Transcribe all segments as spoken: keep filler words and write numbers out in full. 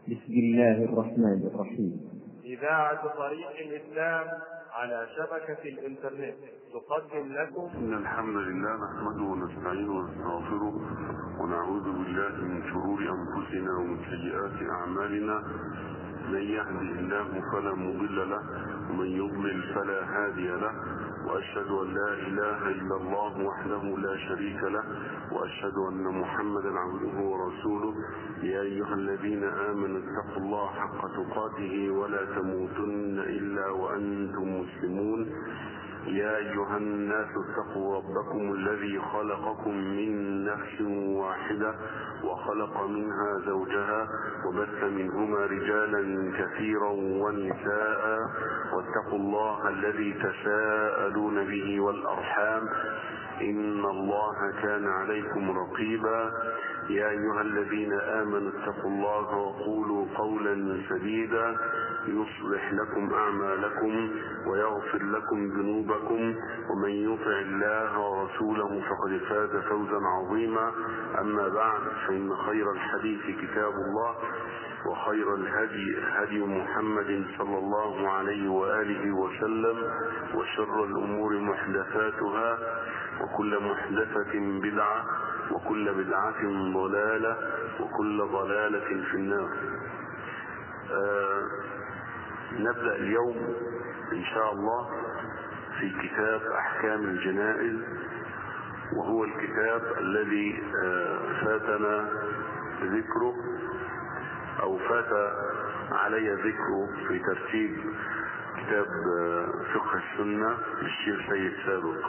بسم الله الرحمن الرحيم. إذاعة طريق الإسلام على شبكة الإنترنت تقدم لكم إن الحمد لله نحمده ونستعينه ونستغفره ونعوذ بالله من شرور أنفسنا ومن سيئات أعمالنا. من يهده الله فلا مضل له ومن يضلل فلا هادي له، وأشهد أن لا إله إلا الله وحده لا شريك له، وأشهد أن محمدا عبده ورسوله. يا أيها الذين آمنوا اتقوا الله حق تقاته ولا تموتن إلا وأنتم مسلمون. يا أيها الناس اتقوا ربكم الذي خلقكم من نفس واحدة وخلق منها زوجها وبث منهما رجالا كثيرا ونساء، واتقوا الله الذي تساءلون به والأرحام إن الله كان عليكم رقيبا. يا أيها الذين آمنوا اتقوا الله وقولوا قولا سديدا يصلح لكم أعمالكم ويغفر لكم ذنوبكم، ومن يطع الله ورسوله فقد فاز فوزا عظيما. أما بعد، فإن خير الحديث كتاب الله، وخير الهدي هدي محمد صلى الله عليه وآله وسلم، وشر الأمور محدثاتها، وكل محدثة بدعة، وكل بدعة ضلالة، وكل ضلالة في النار. آه نبدأ اليوم إن شاء الله في كتاب أحكام الجنائز، وهو الكتاب الذي آه فاتنا ذكره أو فات علي ذكره في ترتيب كتاب آه فقه السنة للشيخ سيد سابق.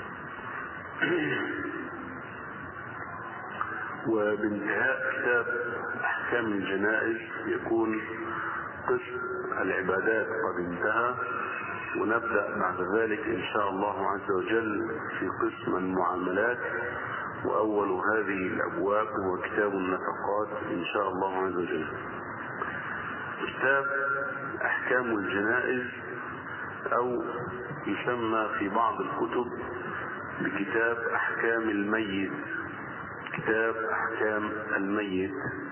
وبانتهاء كتاب أحكام الجنائز يكون قسم العبادات قد انتهى، ونبدأ بعد ذلك إن شاء الله عز وجل في قسم المعاملات، وأول هذه الأبواب هو كتاب النفقات إن شاء الله عز وجل. كتاب أحكام الجنائز، أو يسمى في بعض الكتب بكتاب أحكام الميت، كتاب أحكام الميت.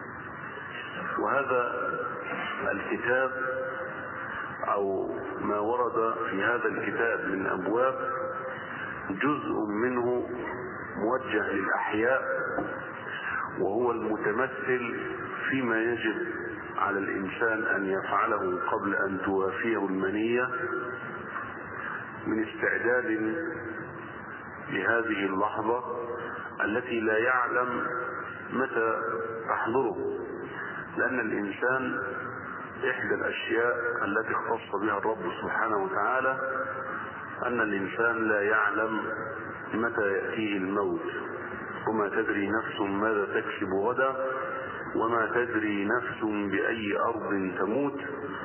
وهذا الكتاب أو ما ورد في هذا الكتاب من أبواب جزء منه موجه للأحياء، وهو المتمثل فيما يجب على الإنسان أن يفعله قبل أن توافيه المنية من استعداد لهذه اللحظة التي لا يعلم متى تحضره، لأن الإنسان إحدى الأشياء التي اختص بها الرب سبحانه وتعالى أن الإنسان لا يعلم متى يأتيه الموت، وما تدري نفس ماذا تكسب غدا، وما تدري نفس بأي أرض تموت.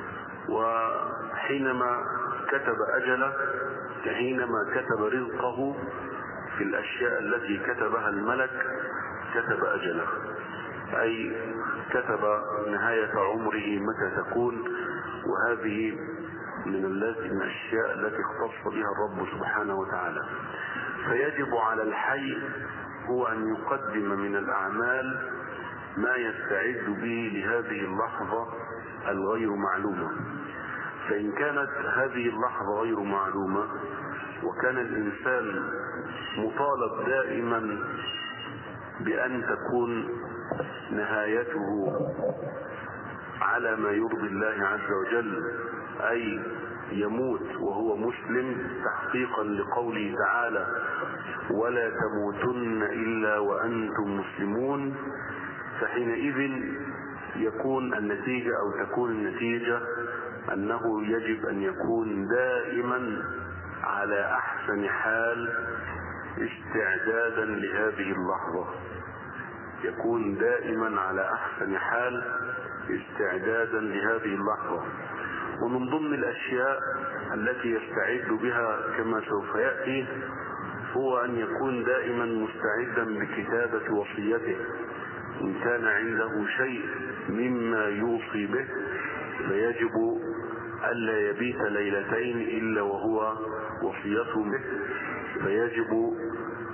وحينما كتب أجله كحينما كتب رزقه في الأشياء التي كتبها الملك كتب أجله، أي كتب نهاية عمره متى تكون. وهذه من الأشياء التي اختص بها الرب سبحانه وتعالى. فيجب على الحي هو أن يقدم من الأعمال ما يستعد به لهذه اللحظة الغير معلومة. فإن كانت هذه اللحظة غير معلومة، وكان الإنسان مطالب دائما بأن تكون نهايته على ما يرضي الله عز وجل، أي يموت وهو مسلم تحقيقا لقوله تعالى ولا تموتن إلا وأنتم مسلمون، فحينئذ يكون النتيجة أو تكون النتيجة أنه يجب أن يكون دائما على أحسن حال استعدادا لهذه اللحظة، يكون دائما على أحسن حال استعدادا لهذه اللحظة. ومن ضمن الأشياء التي يستعد بها كما سوف يأتي هو أن يكون دائما مستعدا بكتابة وصيته. إن كان عنده شيء مما يوصي به فيجب ألا يبيت ليلتين إلا وهو وصيته به، فيجب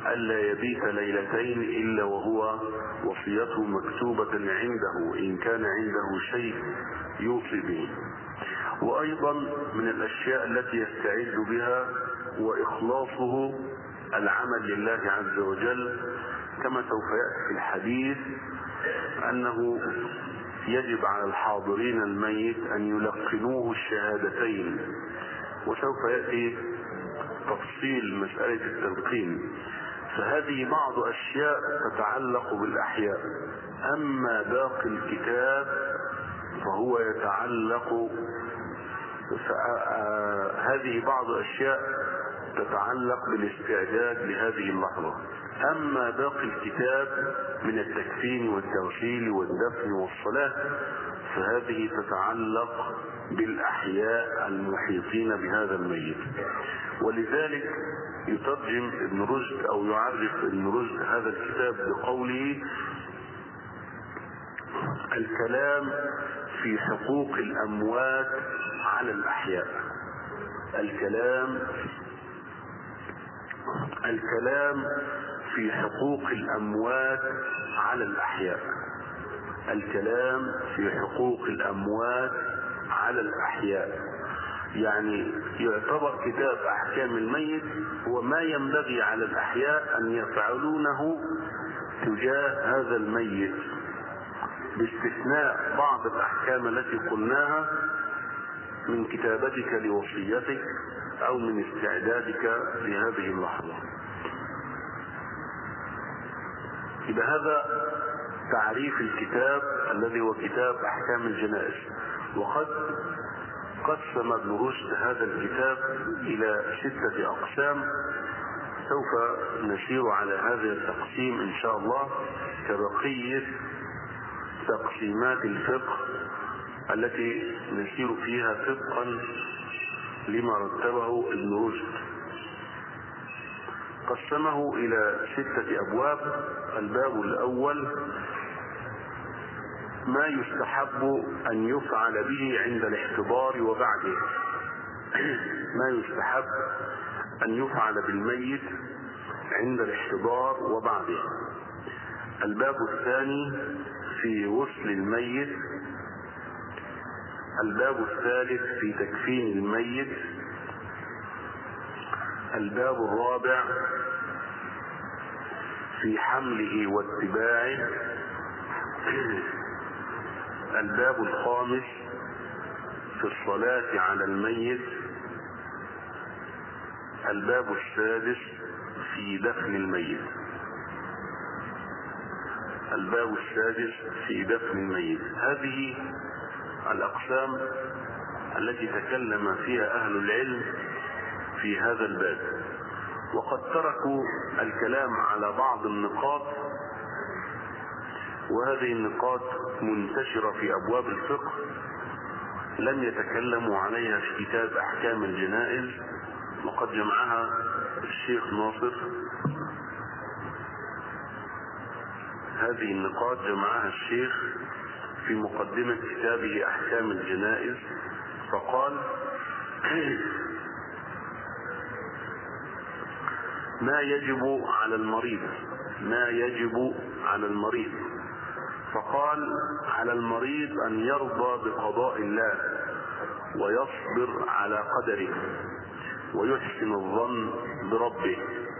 ألا يبيت ليلتين إلا وهو وصيته مكتوبة عنده إن كان عنده شيء يوصي به. وأيضا من الأشياء التي يستعد بها وإخلاصه العمل لله عز وجل، كما سوف يأتي في الحديث أنه يجب على الحاضرين الميت أن يلقنوه الشهادتين، وسوف يأتي تفصيل مسألة التلقين. فهذه بعض أشياء تتعلق بالأحياء. أما باقي الكتاب فهو يتعلق، هذه بعض أشياء تتعلق بالاستعداد لهذه اللحظة. أما باقي الكتاب من التكفين والتغسيل والدفن والصلاة فهذه تتعلق بالأحياء المحيطين بهذا الميت. ولذلك يترجم ابن رشد أو يعرف ابن رشد هذا الكتاب بقوله: الكلام في حقوق الأموات على الأحياء. الكلام الكلام في حقوق الأموات على الأحياء. الكلام في حقوق الأموات على الأحياء، يعني يعتبر كتاب أحكام الميت هو ما ينبغي على الأحياء أن يفعلونه تجاه هذا الميت، باستثناء بعض الأحكام التي قلناها من كتابتك لوصيتك أو من استعدادك لهذه اللحظة. إذا هذا تعريف الكتاب الذي هو كتاب أحكام الجنائز. وقد قسم ابن رشد هذا الكتاب إلى ستة أقسام، سوف نسير على هذا التقسيم إن شاء الله كبقية تقسيمات الفقه التي نسير فيها طبقا لما رتبه ابن رشد. قسمه إلى ستة أبواب. الباب الأول: ما يستحب أن يفعل به عند الاحتضار وبعده. ما يستحب أن يفعل بالميت عند الاحتضار وبعده. الباب الثاني: في غسل الميت. الباب الثالث: في تكفين الميت. الباب الرابع: في حمله واتباعه. الباب الخامس: في الصلاة على الميت. الباب السادس: في دفن الميت. الباب السادس: في دفن الميت. هذه الأقسام التي تكلم فيها أهل العلم في هذا الباب، وقد تركوا الكلام على بعض النقاط، وهذه النقاط منتشرة في أبواب الفقه لم يتكلموا عليها في كتاب أحكام الجنائز، وقد جمعها الشيخ ناصر. هذه النقاط جمعها الشيخ في مقدمة كتابه أحكام الجنائز، فقال: ما يجب على المريض ما يجب على المريض فقال: على المريض أن يرضى بقضاء الله ويصبر على قدره ويحسن الظن بربه،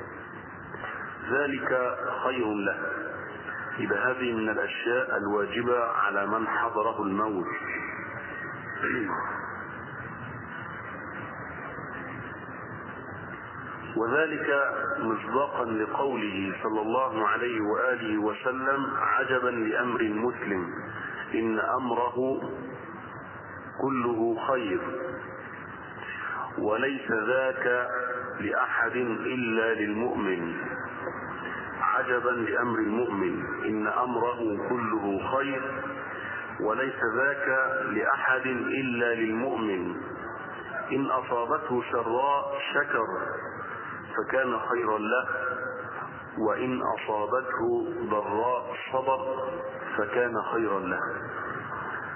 ذلك خير له. إذا هذه من الأشياء الواجبة على من حضره الموت. وذلك مصداقا لقوله صلى الله عليه وآله وسلم: عجبا لأمر المسلم إن أمره كله خير وليس ذاك لأحد إلا للمؤمن. عجبا لأمر المؤمن إن أمره كله خير وليس ذاك لأحد إلا للمؤمن. إن أصابته سراء شكر فكان خيرا له، وإن أصابته ضراء صبر فكان خيرا له.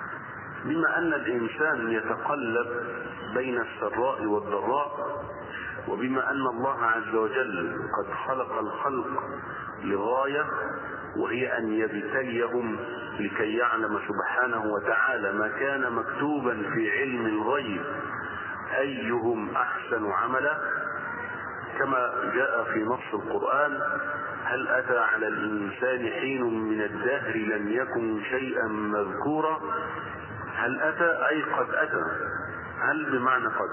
بما أن الإنسان يتقلب بين السراء والضراء، وبما أن الله عز وجل قد خلق الخلق لغاية، وهي أن يبتليهم لكي يعلم سبحانه وتعالى ما كان مكتوبا في علم الغيب أيهم أحسن عملا، كما جاء في نص القرآن: هل أتى على الإنسان حين من الدهر لم يكن شيئا مذكورا. هل أتى أي قد أتى، هل بمعنى قد.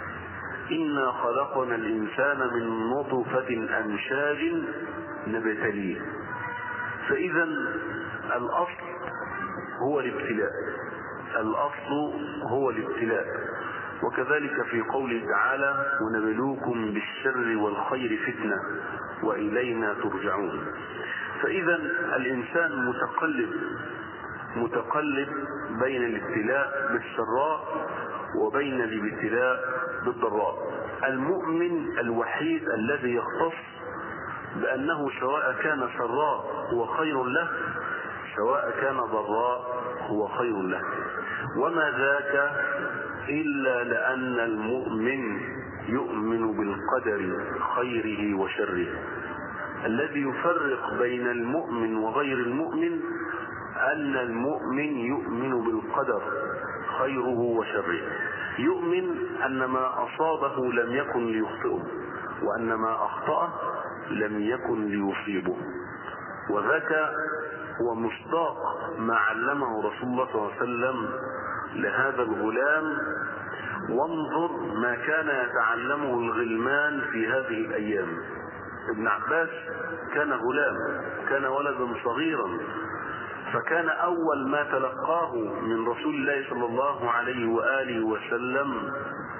إنا خلقنا الإنسان من نطفة أمشاج نبتليه. فإذا الأصل هو الابتلاء، الأصل هو الابتلاء. وكذلك في قوله تعالى: ونبلوكم بالشر والخير فتنة وإلينا ترجعون. فإذا الإنسان متقلب متقلب بين الابتلاء بالسراء وبين الابتلاء بالضراء. المؤمن الوحيد الذي يختص بأنه سواء كان سراء هو خير له، سواء كان ضراء هو خير له. وما ذاك إلا لأن المؤمن يؤمن بالقدر خيره وشره. الذي يفرق بين المؤمن وغير المؤمن أن المؤمن يؤمن بالقدر خيره وشره، يؤمن أن ما أصابه لم يكن ليخطئه، وأن ما أخطأه لم يكن ليصيبه. وذاك هو مصداق ما علمه رسول الله صلى الله عليه وسلم لهذا الغلام. وانظر ما كان يتعلمه الغلمان في هذه الأيام. ابن عباس كان غلام، كان ولدا صغيرا، فكان أول ما تلقاه من رسول الله صلى الله عليه وآله وسلم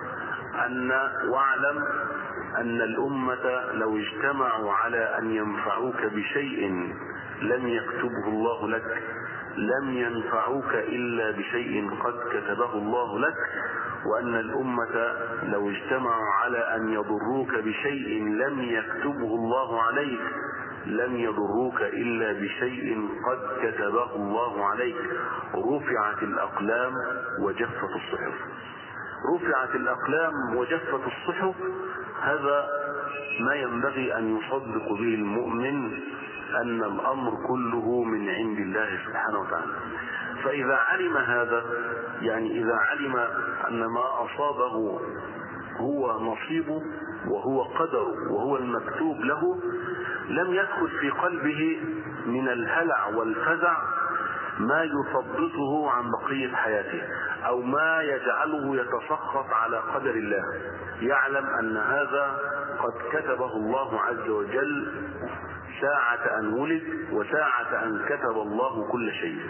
أن واعلم أن الأمة لو اجتمعوا على أن ينفعوك بشيء لم يكتبه الله لك لم ينفعوك إلا بشيء قد كتبه الله لك، وأن الأمة لو اجتمعوا على أن يضروك بشيء لم يكتبه الله عليك لم يضروك إلا بشيء قد كتبه الله عليك. رفعت الأقلام وجفت الصحف. رفعت الأقلام وجفت الصحف، هذا ما ينبغي أن يصدق به المؤمن، أن الأمر كله من عند الله سبحانه وتعالى. فإذا علم هذا، يعني إذا علم أن ما أصابه هو نصيبه وهو قدره وهو المكتوب له، لم يدخل في قلبه من الهلع والفزع ما يثبطه عن بقية حياته، أو ما يجعله يتسخط على قدر الله. يعلم أن هذا قد كتبه الله عز وجل ساعة أن ولد وساعة أن كتب الله كل شيء.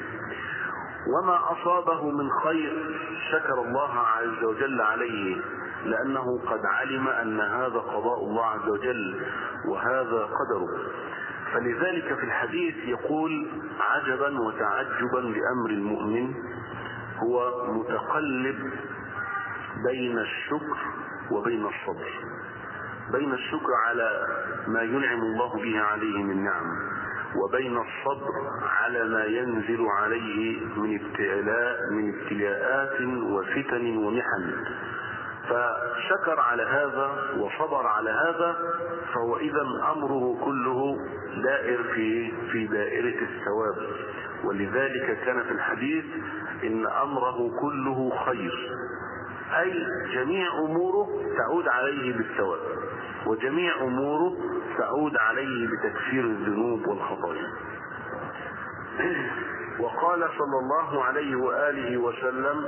وما أصابه من خير شكر الله عز وجل عليه، لأنه قد علم أن هذا قضاء الله عز وجل وهذا قدره. فلذلك في الحديث يقول: عجبا وتعجبا لأمر المؤمن، هو متقلب بين الشكر وبين الصبر، بين الشكر على ما ينعم الله به عليه من نعم، وبين الصبر على ما ينزل عليه من ابتلاء من ابتلاءات وفتن ومحن. فشكر على هذا وصبر على هذا، فهو إذا أمره كله دائر في في دائرة الثواب. ولذلك كان في الحديث: إن أمره كله خير، أي جميع أموره تعود عليه بالثواب، وجميع أموره تعود عليه بتكفير الذنوب والخطايا. وقال صلى الله عليه وآله وسلم: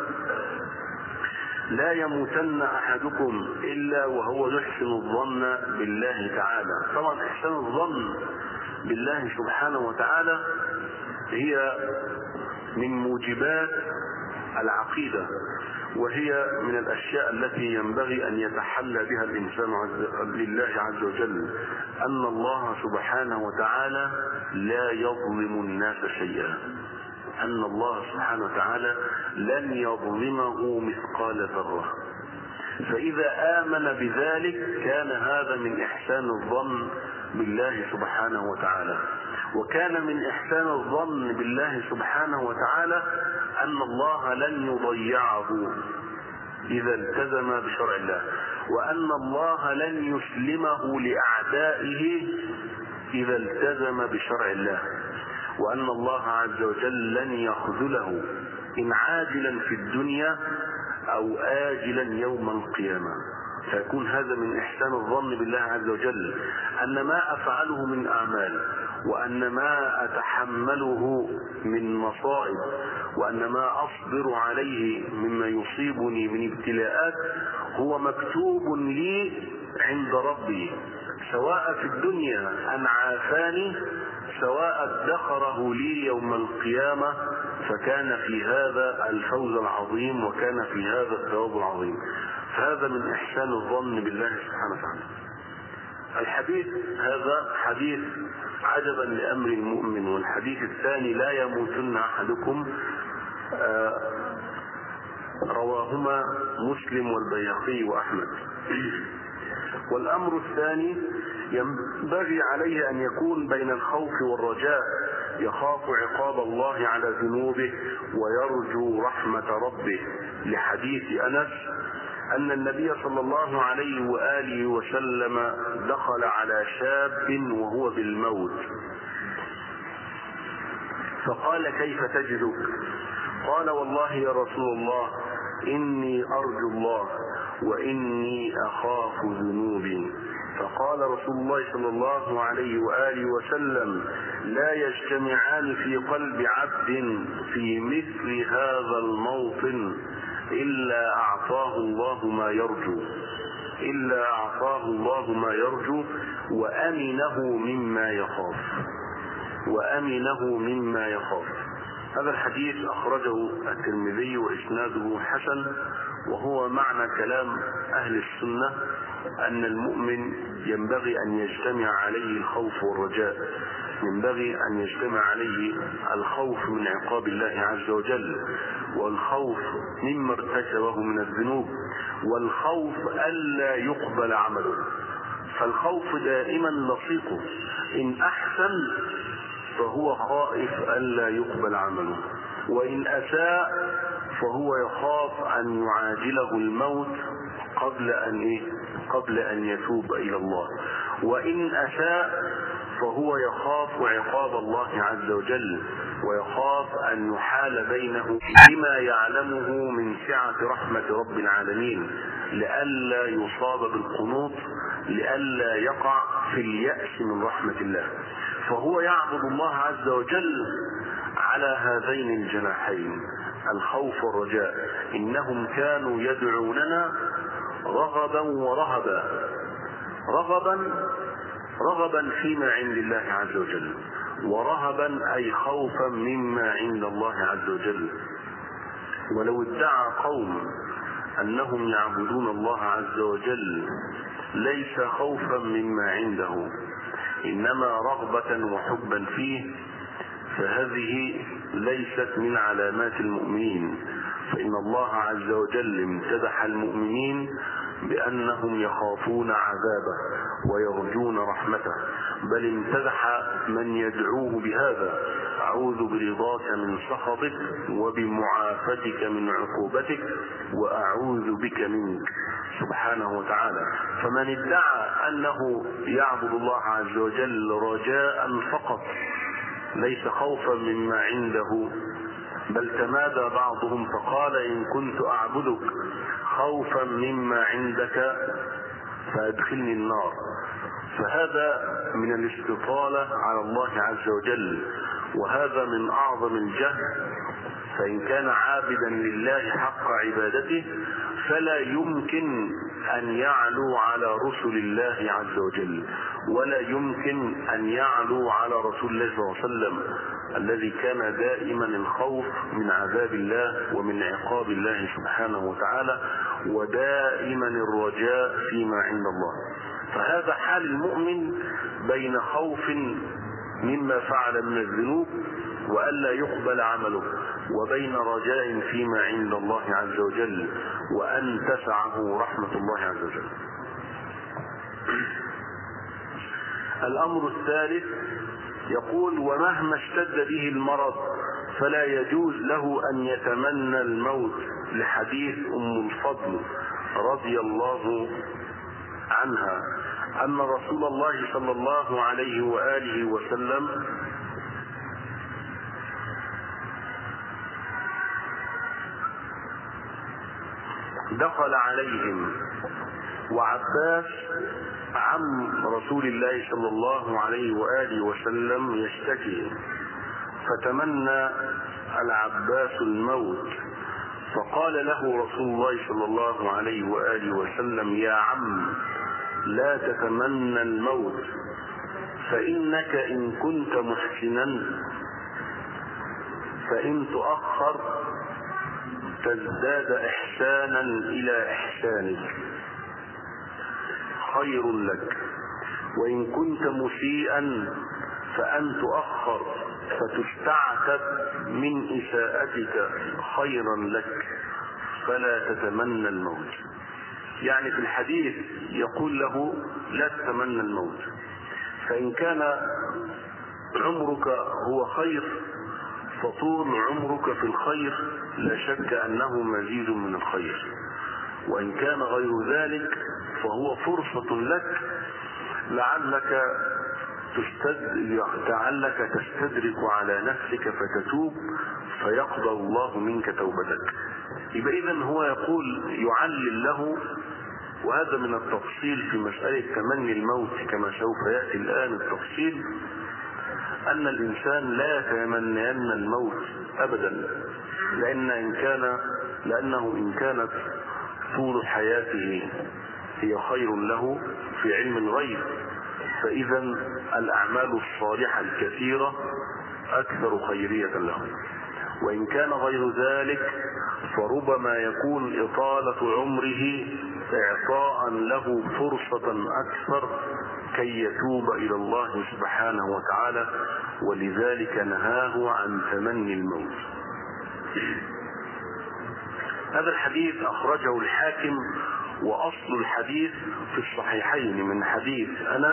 لا يموتن أحدكم إلا وهو يحسن الظن بالله تعالى. طبعا إحسان الظن بالله سبحانه وتعالى هي من موجبات العقيدة، وهي من الأشياء التي ينبغي أن يتحلى بها الإنسان لله عز وجل، أن الله سبحانه وتعالى لا يظلم الناس شيئا، أن الله سبحانه وتعالى لن يظلمه مثقال ذرة. فإذا آمن بذلك كان هذا من إحسان الظن بالله سبحانه وتعالى. وكان من إحسان الظن بالله سبحانه وتعالى أن الله لن يضيعه إذا التزم بشرع الله، وأن الله لن يسلمه لأعدائه إذا التزم بشرع الله، وأن الله عز وجل لن يخذله إن عاجلا في الدنيا أو آجلا يوم القيامة. فيكون هذا من إحسان الظن بالله عز وجل، أن ما أفعله من أعمال، وأن ما أتحمله من مصائب، وأن ما أصبر عليه مما يصيبني من ابتلاءات هو مكتوب لي عند ربي، سواء في الدنيا أن عافاني، سواء ادخره لي يوم القيامة، فكان في هذا الفوز العظيم وكان في هذا الثواب العظيم. فهذا من إحسان الظن بالله سبحانه وتعالى. الحديث هذا حديث عجبا لأمر المؤمن، والحديث الثاني لا يموتن أحدكم رواهما مسلم والبيهقي وأحمد. والأمر الثاني ينبغي عليه أن يكون بين الخوف والرجاء، يخاف عقاب الله على ذنوبه ويرجو رحمة ربه، لحديث أنس أن النبي صلى الله عليه وآله وسلم دخل على شاب وهو بالموت فقال: كيف تجدك؟ قال: والله يا رسول الله إني أرجو الله وإني أخاف ذنوبي. فقال رسول الله صلى الله عليه وآله وسلم: لا يجتمعان في قلب عبد في مثل هذا الموطن إلا أعطاه الله ما يرجو إلا أعطاه الله ما يرجو وأمنه مما يخاف وأمنه مما يخاف. هذا الحديث أخرجه الترمذي وإسناده حسن، وهو معنى كلام أهل السنة أن المؤمن ينبغي أن يجتمع عليه الخوف والرجاء، ينبغي أن يجتمع عليه الخوف من عقاب الله عز وجل، والخوف مما ارتكبه من الذنوب، والخوف ألا يقبل عمله. فالخوف دائما لصيقه، إن أحسن فهو خائف ألا يقبل عمله، وإن أساء فهو يخاف أن يعاجله الموت قبل أن إيه؟ قبل أن يتوب إلى الله، وإن أساء فهو يخاف عقاب الله عز وجل، ويخاف أن يحال بينه بما يعلمه من سعة رحمة رب العالمين، لئلا يصاب بالقنوط، لئلا يقع في اليأس من رحمة الله. فهو يعبد الله عز وجل على هذين الجناحين، الخوف والرجاء. إنهم كانوا يدعوننا رغبا ورهبا، رغبا رغبا فيما عند الله عز وجل، ورهبا أي خوفا مما عند الله عز وجل. ولو ادعى قوم أنهم يعبدون الله عز وجل ليس خوفا مما عنده، إنما رغبة وحبا فيه، فهذه ليست من علامات المؤمنين. فإن الله عز وجل امتدح المؤمنين بأنهم يخافون عذابه ويرجون رحمته، بل امتدح من يدعوه بهذا: أعوذ برضاك من سخطك وبمعافتك من عقوبتك وأعوذ بك منك سبحانه وتعالى. فمن ادعى أنه يعبد الله عز وجل رجاء فقط ليس خوفا مما عنده، بل تمادى بعضهم فقال: إن كنت أعبدك خوفا مما عندك فأدخلني النار، فهذا من الاستطالة على الله عز وجل، وهذا من أعظم الجهل. فإن كان عابدا لله حق عبادته فلا يمكن أن يعلو على رسل الله عز وجل، ولا يمكن أن يعلو على رسول الله صلى الله عليه وسلم الذي كان دائما الخوف من عذاب الله ومن عقاب الله سبحانه وتعالى، ودائما الرجاء فيما عند الله. فهذا حال المؤمن بين خوف مما فعل من الذنوب وألا يقبل عمله، وبين رجاء فيما عند الله عز وجل وأن تسعه رحمة الله عز وجل. الأمر الثالث يقول: ومهما اشتد به المرض فلا يجوز له أن يتمنى الموت، لحديث أم الفضل رضي الله عنها أن رسول الله صلى الله عليه وآله وسلم دخل عليهم وعباس عم رسول الله صلى الله عليه وآله وسلم يشتكي، فتمنى العباس الموت، فقال له رسول الله صلى الله عليه وآله وسلم: يا عم لا تتمنى الموت، فإنك إن كنت محسنا فإن تؤخر تزداد إحسانا إلى إحسانك خير لك، وإن كنت مسيئا فأن تؤخر فتستعتب من إساءتك خيرا لك، فلا تتمنى الموت. يعني في الحديث يقول له: لا تتمنى الموت، فإن كان عمرك هو خير فطول عمرك في الخير لا شك أنه مزيد من الخير، وإن كان غير ذلك فهو فرصة لك لعلك لعلك تستدرك على نفسك فتتوب فيقبل الله منك توبتك. يبقى إذن هو يقول يعلل له، وهذا من التفصيل في مسألة تمني الموت كما سوف يأتي الآن التفصيل، أن الإنسان لا يتمنين الموت أبدا، لأن إن كان لأنه إن كانت طول حياته هي خير له في علم الغيب، فإذا الأعمال الصالحة الكثيرة أكثر خيرية له، وإن كان غير ذلك فربما يكون إطالة عمره إعطاء له فرصة أكثر كي يتوب إلى الله سبحانه وتعالى، ولذلك نهاه عن تمني الموت. هذا الحديث أخرجه الحاكم، وأصل الحديث في الصحيحين من حديث أنس،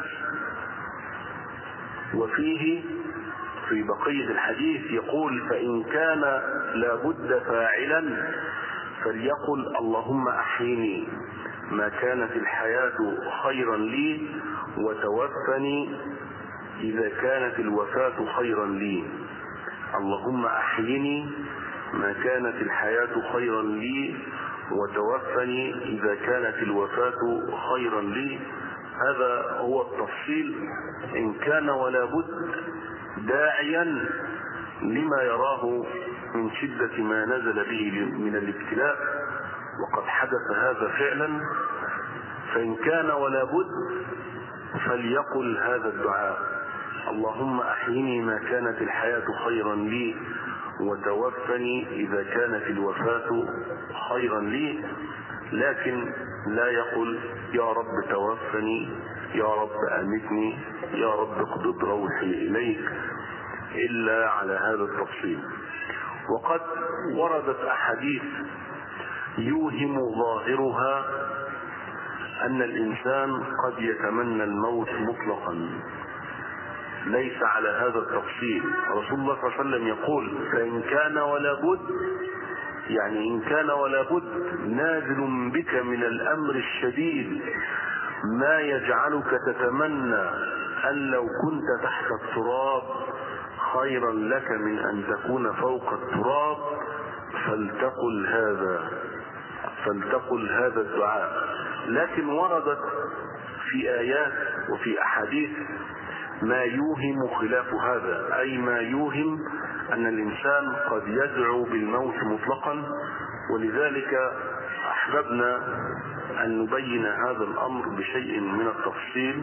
وفيه في بقية الحديث يقول: فإن كان لابد فاعلا فليقل اللهم أحيني ما كانت الحياة خيرا لي، وتوفني إذا كانت الوفاة خيرا لي. اللهم أحيني ما كانت الحياة خيرا لي، وتوفني إذا كانت الوفاة خيرا لي. هذا هو التفصيل، إن كان ولا بد داعيا لما يراه من شدة ما نزل به من الابتلاء، وقد حدث هذا فعلا، فإن كان ولا بد فليقل هذا الدعاء: اللهم أحيني ما كانت الحياة خيرا لي، وتوفني إذا كانت الوفاة خيرا لي. لكن لا يقل يا رب توفني، يا رب أمتني، يا رب اقبض روحي إليك، إلا على هذا التفصيل. وقد وردت أحاديث يوهم ظاهرها أن الإنسان قد يتمنى الموت مطلقا، ليس على هذا التفصيل. رسول الله صلى الله عليه وسلم يقول: فإن كان ولا بد، يعني إن كان ولا بد نازل بك من الأمر الشديد ما يجعلك تتمنى أن لو كنت تحت التراب خيرا لك من أن تكون فوق التراب، فلتقل هذا فلتقل هذا الدعاء. لكن وردت في آيات وفي أحاديث ما يوهم خلاف هذا، أي ما يوهم أن الإنسان قد يدعو بالموت مطلقا، ولذلك أحببنا أن نبين هذا الأمر بشيء من التفصيل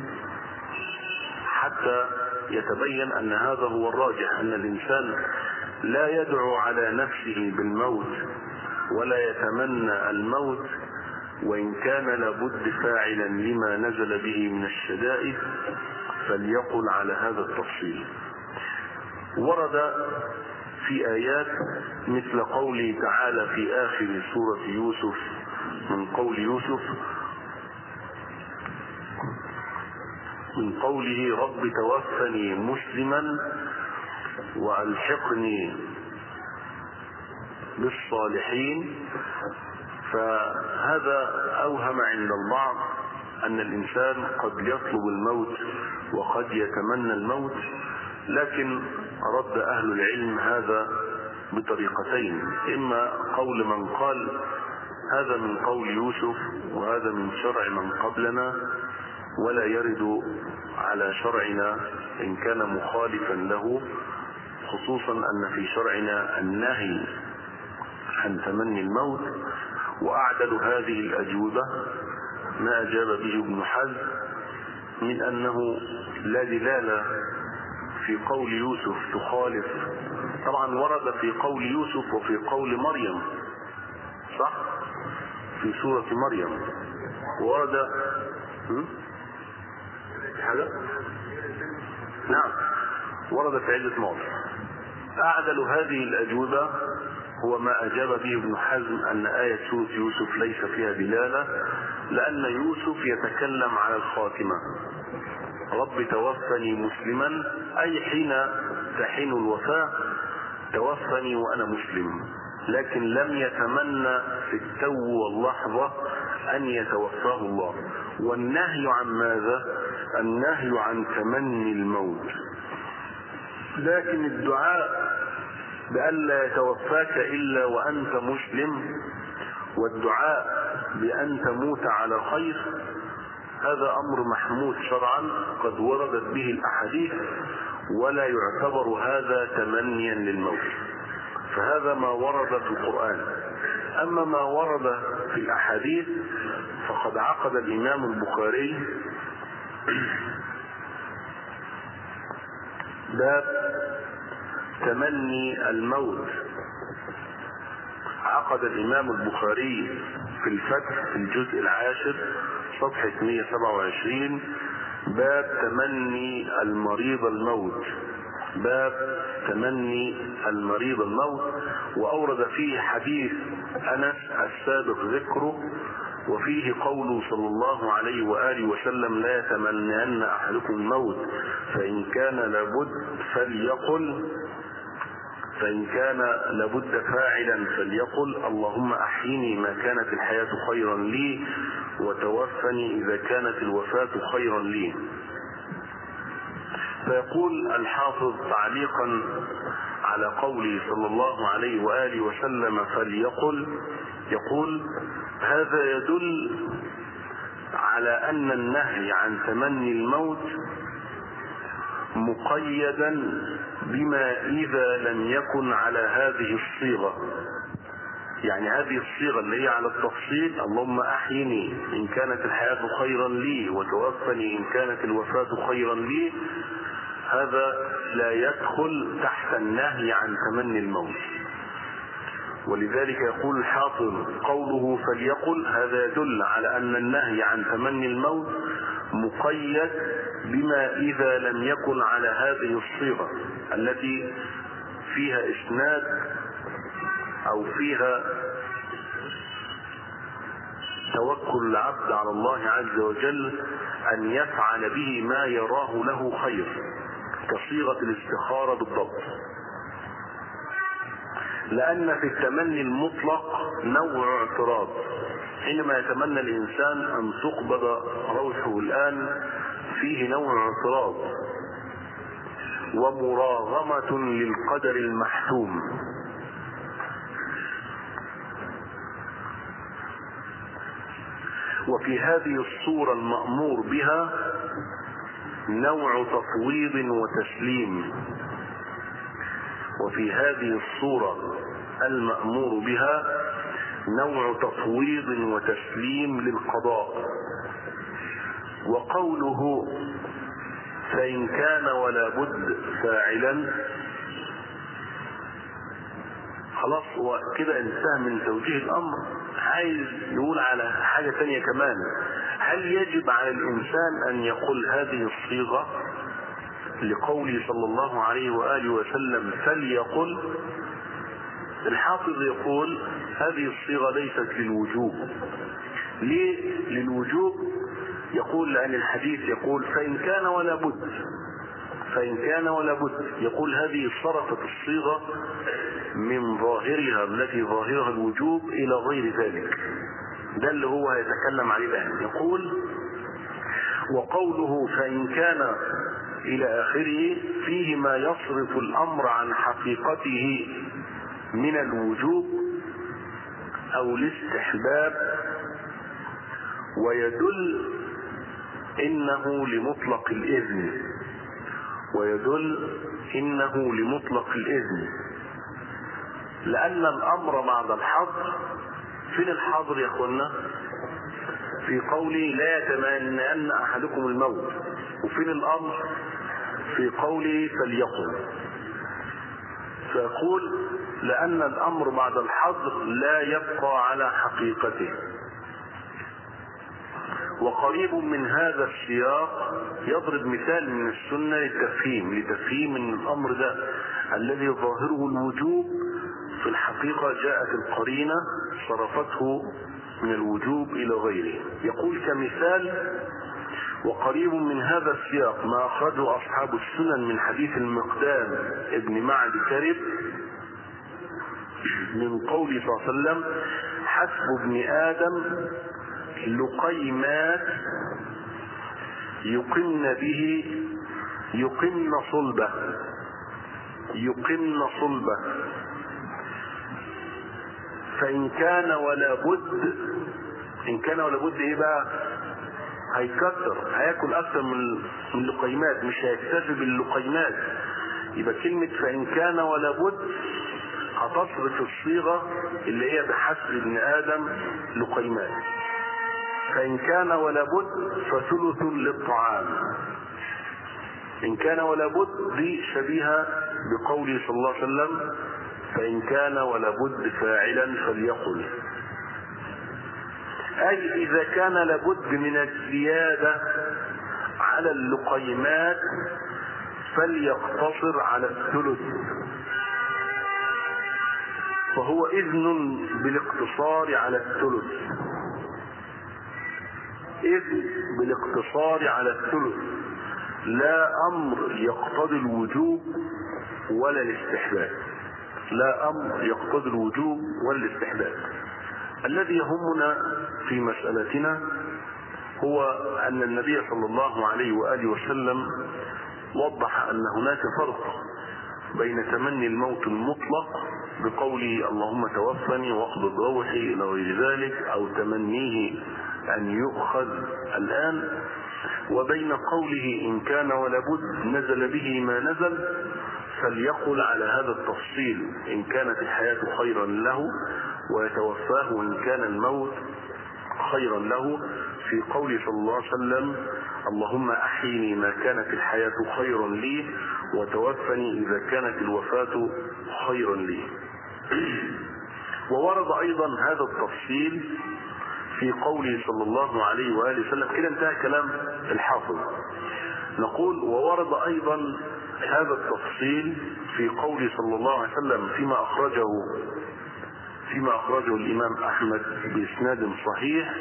حتى يتبين أن هذا هو الراجح، أن الإنسان لا يدعو على نفسه بالموت ولا يتمنى الموت، وإن كان لابد فاعلا لما نزل به من الشدائد فليقل على هذا التفصيل. ورد في آيات مثل قوله تعالى في آخر سورة يوسف من قول يوسف من قوله: رب توفني مسلما وألحقني بالصالحين. فهذا أوهم عند البعض أن الإنسان قد يطلب الموت وقد يتمنى الموت، لكن رد أهل العلم هذا بطريقتين: إما قول من قال هذا من قول يوسف وهذا من شرع من قبلنا ولا يرد على شرعنا إن كان مخالفا له، خصوصا أن في شرعنا النهي عن تمني الموت. وأعدل هذه الأجوبة ما أجاب به ابن حزم من أنه لا دلالة في قول يوسف تخالف. طبعا ورد في قول يوسف وفي قول مريم، صح؟ في سورة مريم ورد حاجة؟ نعم، ورد في عدة مواضع. أعدل هذه الأجوبة هو ما أجاب به ابن حزم أن آية سورة يوسف ليس فيها دلالة، لأن يوسف يتكلم على الخاتمة: رب توفني مسلما، أي حين تحين الوفاة توفني وأنا مسلم، لكن لم يتمنى في التو واللحظة أن يتوفاه الله. والنهي عن ماذا؟ النهي عن تمني الموت، لكن الدعاء بأن لا يتوفاك إلا وأنت مسلم والدعاء بأن تموت على خير هذا أمر محمود شرعا قد وردت به الأحاديث، ولا يعتبر هذا تمنيا للموت. فهذا ما ورد في القرآن. أما ما ورد في الأحاديث فقد عقد الإمام البخاري باب تمني الموت. عقد الإمام البخاري في الفتح في الجزء العاشر صفحة مئة وسبعة وعشرين باب تمني المريض الموت، باب تمني المريض الموت، وأورد فيه حديث أنس السابق ذكره، وفيه قوله صلى الله عليه وآله وسلم: لا يتمنين أحدكم الموت فإن كان لابد فليقل فإن كان لابد فاعلا فليقل اللهم أحيني ما كانت الحياة خيرا لي وتوفني إذا كانت الوفاة خيرا لي. فيقول الحافظ تعليقا على قوله صلى الله عليه وآله وسلم فليقل، يقول: هذا يدل على أن النهي عن تمني الموت مقيدا بما إذا لم يكن على هذه الصيغة. يعني هذه الصيغة اللي هي على التفصيل: اللهم أحيني إن كانت الحياة خيرا لي وتوفني إن كانت الوفاة خيرا لي، هذا لا يدخل تحت النهي عن تمني الموت. ولذلك يقول الحافظ قوله فليقل هذا يدل على أن النهي عن تمني الموت مقيد بما إذا لم يكن على هذه الصيغة التي فيها إسناد أو فيها توكل العبد على الله عز وجل أن يفعل به ما يراه له خير، كصيغة الاستخارة بالضبط. لأن في التمني المطلق نوع اعتراض، حينما يتمنى الإنسان أن تقبض روحه الآن فيه نوع اعتراض ومراغمة للقدر المحتوم. وفي هذه الصورة المأمور بها نوع تفويض وتسليم، وفي هذه الصورة المأمور بها نوع تفويض وتسليم للقضاء. وقوله فإن كان ولا بد فاعلا، خلاص هو كده انتهى من توجيه الأمر. عايز يقول على حاجة تانية كمان: هل يجب على الإنسان أن يقول هذه الصيغة لقوله صلى الله عليه وآله وسلم فليقل؟ الحافظ يقول هذه الصيغة ليست للوجوب. ليه للوجوب؟ يقول لأن الحديث يقول فإن كان ولا بد، فإن كان ولا بد، يقول هذه صرفت الصيغة من ظاهرها التي ظاهرها الوجوب إلى غير ذلك. ده اللي هو هيتكلم عليه الآن. يقول: وقوله فإن كان إلى آخره فيه ما يصرف الأمر عن حقيقته من الوجوب أو الاستحباب، ويدل إنه لمطلق الإذن ويدل إنه لمطلق الإذن لأن الأمر بعد الحظر. فين الحظر يا أخوانا؟ في قولي لا يتمنين أحدكم الموت. وفين الأمر؟ في قولي فليقل. فيقول لأن الأمر بعد الحظر لا يبقى على حقيقته. وقريب من هذا السياق يضرب مثال من السنة للتفهيم لتفهيم ان الأمر ده الذي ظاهره الوجوب في الحقيقة جاءت القرينة صرفته من الوجوب إلى غيره. يقول كمثال: وقريب من هذا السياق ما أخرجه أصحاب السنن من حديث المقدام ابن معد كرب من قول صلى الله عليه وسلم: حسب ابن آدم لقيمات يقمن به يقمن صلبه يقمن صلبه فإن كان ولا بد إن كان ولا بد إيه بقى؟ هيكتر، هياكل أكثر من اللقيمات، مش هيكتفي باللقيمات. يبقى كلمة فإن كان ولا بد هتصرف الصيغة اللي هي بحسب ابن آدم لقيمات. فإن كان ولا بد فثلث للطعام. إن كان ولا بد دي شبيهة بقوله صلى الله عليه وسلم: فإن كان ولا بد فاعلا فليقل. أي إذا كان لابد من الزيادة على اللقيمات فليقتصر على الثلث. فهو إذن بالاقتصار على الثلث إذن بالاقتصار على الثلث لا أمر يقتضي الوجوب ولا الاستحباب لا أمر يقتضي الوجوب ولا الاستحباب. الذي يهمنا في مسألتنا هو أن النبي صلى الله عليه وآله وسلم وضح أن هناك فرق بين تمني الموت المطلق بقوله اللهم توفني واقبض روحي إلى غير ذلك، أو تمنيه أن يؤخذ الآن، وبين قوله إن كان ولا بد نزل به ما نزل فليقل على هذا التفصيل إن كانت الحياة خيرا له ويتوفاه إن كان الموت خيرا له، في قول صلى الله عليه وسلم اللهم أحيني ما كانت الحياة خيرا لي وتوفني إذا كانت الوفاة خيرا لي. وورد أيضا هذا التفصيل في قوله صلى الله عليه وآله وسلم. كده انتهى كلام الحافظ. نقول وورد أيضا هذا التفصيل في قوله صلى الله عليه وسلم فيما أخرجه فيما أخرجه الإمام أحمد بإسناد صحيح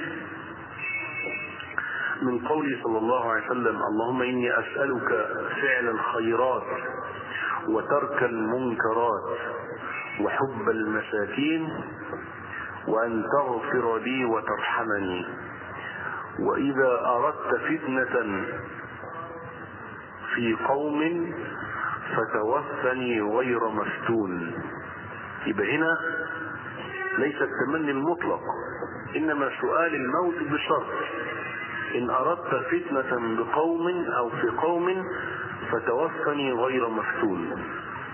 من قوله صلى الله عليه وسلم اللهم إني أسألك فعل الخيرات وترك المنكرات وحب المساكين وأن تغفر لي وترحمني، وإذا أردت فتنة في قوم فتوفني غير مفتون. يبقى هنا ليس التمني المطلق، إنما سؤال الموت بشرط إن أردت فتنة بقوم أو في قوم فتوفني غير مفتون.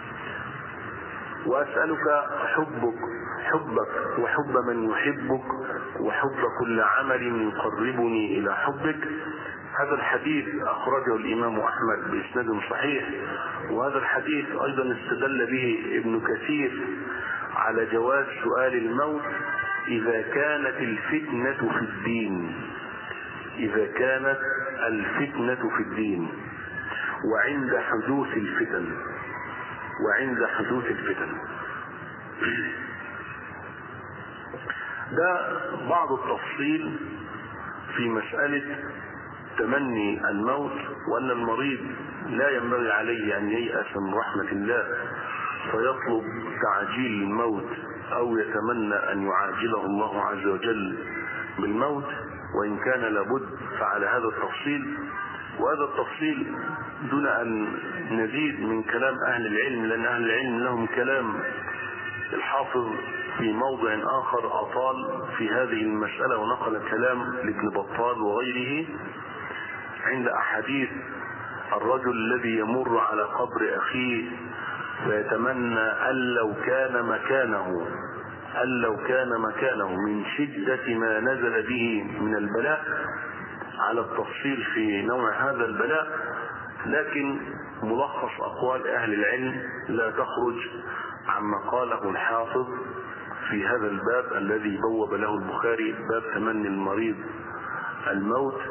وأسألك حبك حبك وحب من يحبك وحب كل عمل يقربني إلى حبك. هذا الحديث أخرجه الإمام أحمد بإسناد صحيح، وهذا الحديث أيضا استدل به ابن كثير على جواز سؤال الموت إذا كانت الفتنة في الدين إذا كانت الفتنة في الدين وعند حدوث الفتن وعند حدوث الفتن. ده بعض التفصيل في مسألة تمني الموت، وأن المريض لا ينبغي عليه أن ييأس من رحمة الله فيطلب تعجيل الموت أو يتمنى أن يعاجله الله عز وجل بالموت، وإن كان لابد فعلى هذا التفصيل. وهذا التفصيل دون أن نزيد من كلام أهل العلم، لأن أهل العلم لهم كلام. الحافظ في موضع آخر أطال في هذه المسألة ونقل كلام لابن بطال وغيره عند أحاديث الرجل الذي يمر على قبر أخيه فيتمنى أن لو كان مكانه أن لو كان مكانه من شدة ما نزل به من البلاء، على التفصيل في نوع هذا البلاء. لكن ملخص أقوال أهل العلم لا تخرج عما قاله الحافظ في هذا الباب الذي بوب له البخاري، باب تمني المريض الموت،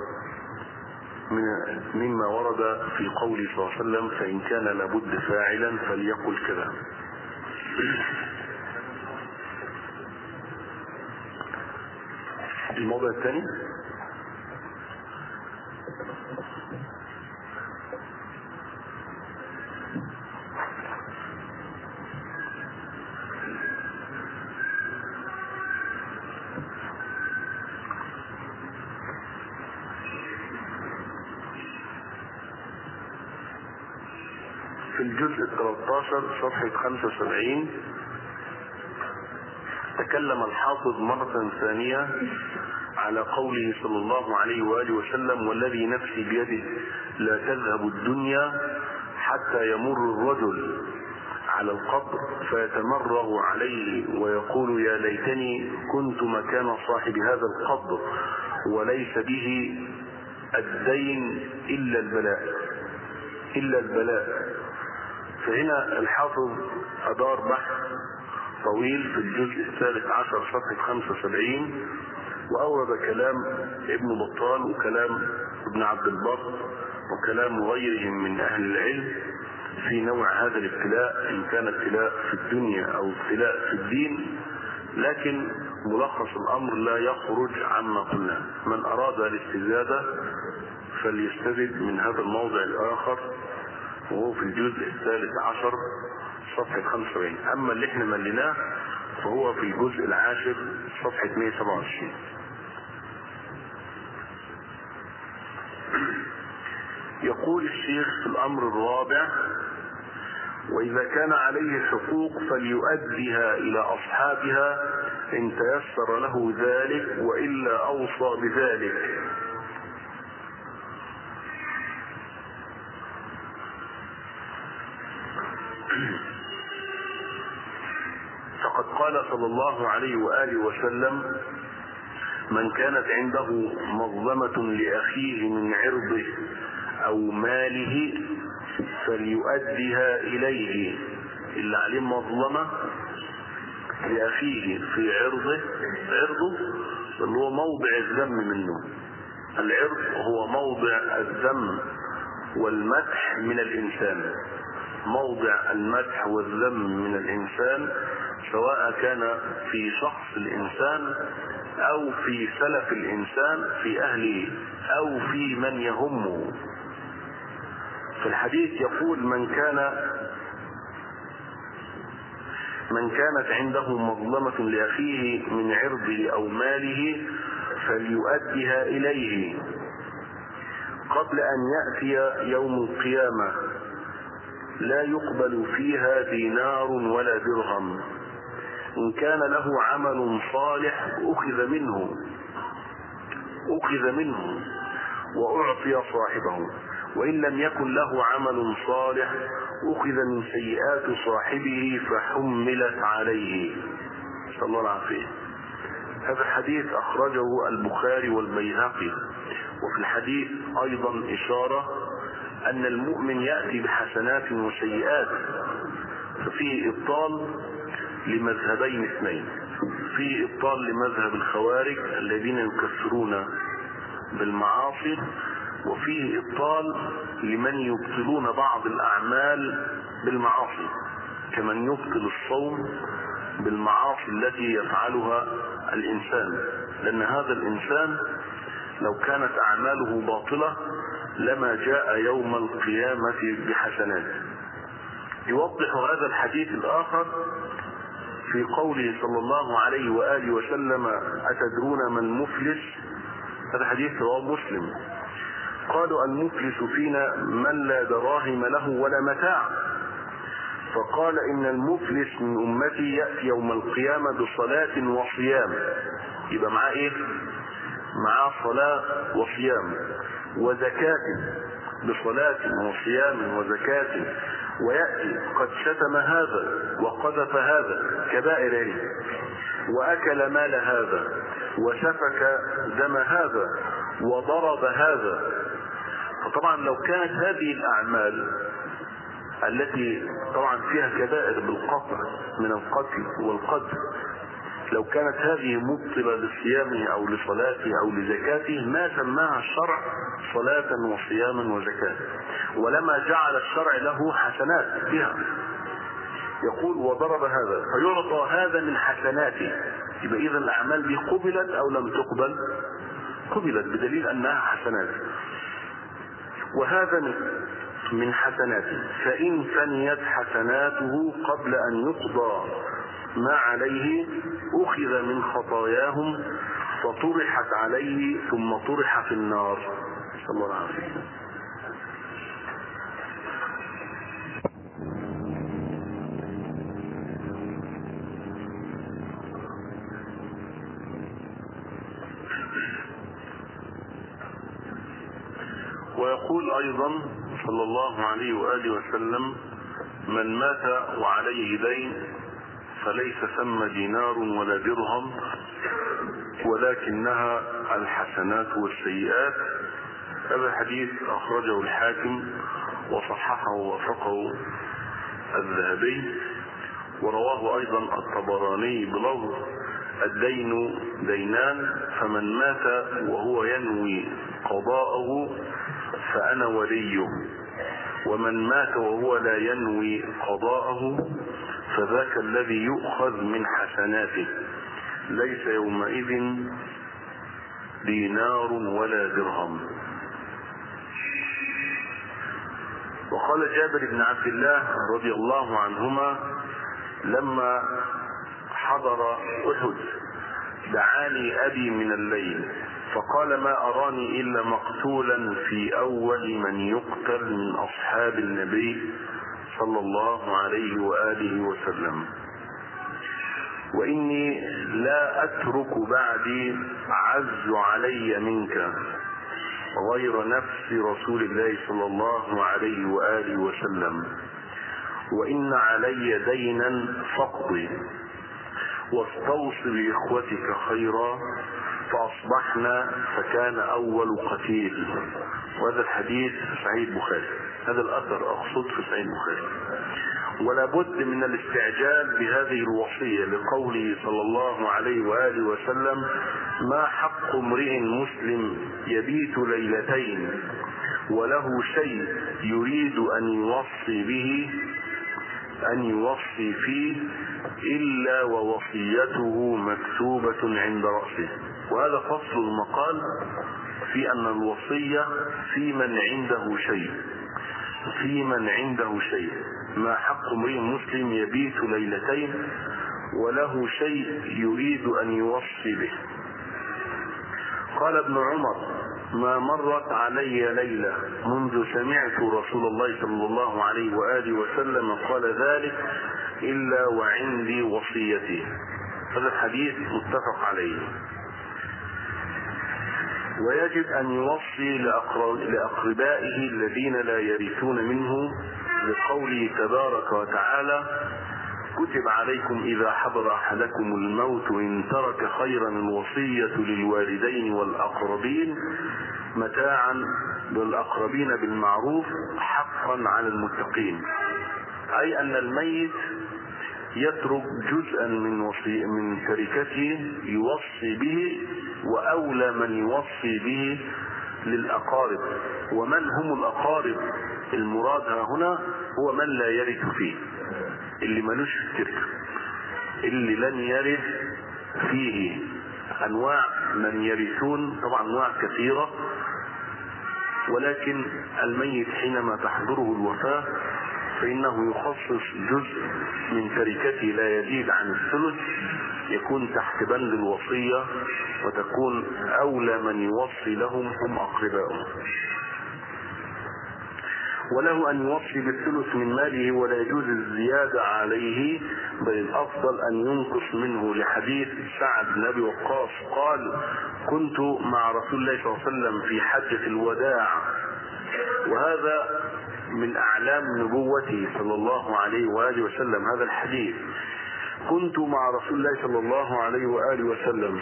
مما ورد في قوله صلى الله عليه وسلم: فإن كان لابد فاعلا فليقل كذا. الموضوع الثاني في الجزء الثالث عشر صفحة خمسة وسبعين تكلم الحافظ مرة ثانية على قوله صلى الله عليه وآله وسلم: والذي نفسي بيده لا تذهب الدنيا حتى يمر الرجل على القبر فيتمرغ عليه ويقول: يا ليتني كنت مكان صاحب هذا القبر وليس به الدين إلا البلاء إلا البلاء. فهنا الحافظ أدار بحث طويل في الجزء الثالث عشر صفحة خمسة وسبعين، وأورد كلام ابن بطال وكلام ابن عبد البر وكلام غيرهم من أهل العلم في نوع هذا الابتلاء، إن كان ابتلاء في الدنيا أو ابتلاء في الدين. لكن ملخص الأمر لا يخرج عما قلنا. من أراد الاستزادة فليستزد من هذا الموضع الآخر، وهو في الجزء الثالث عشر صفحة خمسة وسبعين. أما اللي احنا مليناه فهو في الجزء العاشر صفحة مئة وسبعة وعشرين. يقول الشيخ في الأمر الرابع: وإذا كان عليه حقوق فليؤديها إلى أصحابها إن تيسر له ذلك، وإلا أوصى بذلك. فقد قال صلى الله عليه وآله وسلم: من كانت عنده مظلمة لأخيه من عرضه أو ماله فليؤديها إليه. اللي عليه مظلمة لأخيه في عرضه، عرضه اللي هو موضع الذم منه. العرض هو موضع الذم والمدح من الإنسان، موضع المدح والذم من الإنسان، سواء كان في شخص الإنسان أو في سلف الإنسان في أهله أو في من يهمه. في الحديث يقول: من كان من كانت عنده مظلمة لأخيه من عرضه أو ماله فليؤديها إليه قبل أن يأتي يوم القيامة لا يقبل فيها دينار ولا درهم. إن كان له عمل صالح أخذ منه أخذ منه وأعطي صاحبه، وإن لم يكن له عمل صالح أخذ من سيئات صاحبه فحملت عليه. صلى الله العافية. هذا الحديث أخرجه البخاري والبيهقي. وفي الحديث أيضا إشارة أن المؤمن يأتي بحسنات وسيئات، ففيه إبطال لمذهبين اثنين: فيه إبطال لمذهب الخوارج الذين يكفرون بالمعاصي، وفيه إبطال لمن يبطلون بعض الأعمال بالمعاصي، كمن يبطل الصوم بالمعاصي التي يفعلها الإنسان، لأن هذا الإنسان لو كانت أعماله باطلة لما جاء يوم القيامة بحسنات. يوضح هذا الحديث الآخر في قوله صلى الله عليه وآله وسلم: أتدرون من المفلس؟ هذا حديث رواه مسلم. قالوا: المفلس فينا من لا دراهم له ولا متاع. فقال: إن المفلس من أمتي يأتي يوم القيامة بصلاة وصيام. يبقى معاه إيه؟ معاه صلاة وصيام وزكاة، بصلاة وصيام وزكاة، ويأتي قد شتم هذا وقذف هذا كبائر، وأكل مال هذا وسفك دم هذا وضرب هذا. فطبعا لو كانت هذه الأعمال التي طبعا فيها كبائر بالقطع من القتل والقتل، لو كانت هذه مبطلة لصيامه أو لصلاته أو لزكاته ما سماها الشرع صلاة وصياما وزكاة، ولما جعل الشرع له حسنات بها. يقول: وضرب هذا فيعطى هذا من حسناته. يبقى إذا الأعمال دي قبلت أو لم تقبل؟ قبلت، بدليل أنها حسنات. وهذا من حسناته، فإن فنيت حسناته قبل أن يقضى ما عليه أخذ من خطاياهم فطرحت عليه ثم طرح في النار. صلى الله عليه وسلم. ويقول أيضا صلى الله عليه وآله وسلم: من مات وعليه دين فليس ثم دينار ولا درهم ولكنها الحسنات والسيئات. هذا حديث أخرجه الحاكم وصححه ووافقه الذهبي، ورواه أيضا الطبراني بلفظ: الدين دينان، فمن مات وهو ينوي قضاءه فأنا وليه، ومن مات وهو لا ينوي قضاءه فذاك الذي يؤخذ من حسناته، ليس يومئذ دينار ولا درهم. وقال جابر بن عبد الله رضي الله عنهما لما حضر أحد: دعاني أبي من الليل فقال: ما أراني إلا مقتولا في أول من يقتل من أصحاب النبي صلى الله عليه وآله وسلم، وإني لا أترك بعدي أعز علي منك غير نفس رسول الله صلى الله عليه وآله وسلم، وإن علي دينا فاقضي واستوص بإخوتك خيرا. فأصبحنا فكان أول قتيل. وهذا الحديث في صحيح البخاري، هذا الأثر أقصد في صحيح البخاري. ولا بد من الاستعجال بهذه الوصية لقوله صلى الله عليه وآله وسلم: ما حق امرئ مسلم يبيت ليلتين وله شيء يريد أن يوصي به أن يوصي فيه إلا ووصيته مكتوبة عند رأسه. وهذا فصل المقال في أن الوصية في من عنده شيء في من عنده شيء ما حق امرئ مسلم يبيت ليلتين وله شيء يريد أن يوصي به. قال ابن عمر: ما مرت علي ليلة منذ سمعت رسول الله صلى الله عليه وآله وسلم قال ذلك إلا وعندي وصيتي. هذا الحديث متفق عليه. ويجب أن يوصي لأقربائه الذين لا يرثون منه، لقوله تبارك وتعالى: كتب عليكم إذا حضر أحدكم الموت إن ترك خيرا الوصية للوالدين والأقربين متاعا للأقربين بالمعروف حقا على المتقين. أي أن الميت يترك جزءا من وصي من تركته يوصي به، وأولى من يوصي به للأقارب. ومن هم الأقارب المراد هنا؟ هو من لا يرث فيه، اللي ملوش في التركة، اللي لن يرث فيه. أنواع من يرثون طبعا أنواع كثيرة، ولكن الميت حينما تحضره الوفاة فإنه يخصص جزء من تركته لا يزيد عن الثلث يكون تحت بند الوصية، وتكون أولى من يوصي لهم هم أقربائهم. وله أن يوصي بالثلث من ماله ولا يجوز الزيادة عليه، بل الأفضل أن ينقص منه، لحديث سعد بن أبي وقاص قال: كنت مع رسول الله صلى الله عليه وسلم في حجة الوداع، وهذا من أعلام نبوته صلى الله عليه وآله وسلم هذا الحديث. كنت مع رسول الله صلى الله عليه وآله وسلم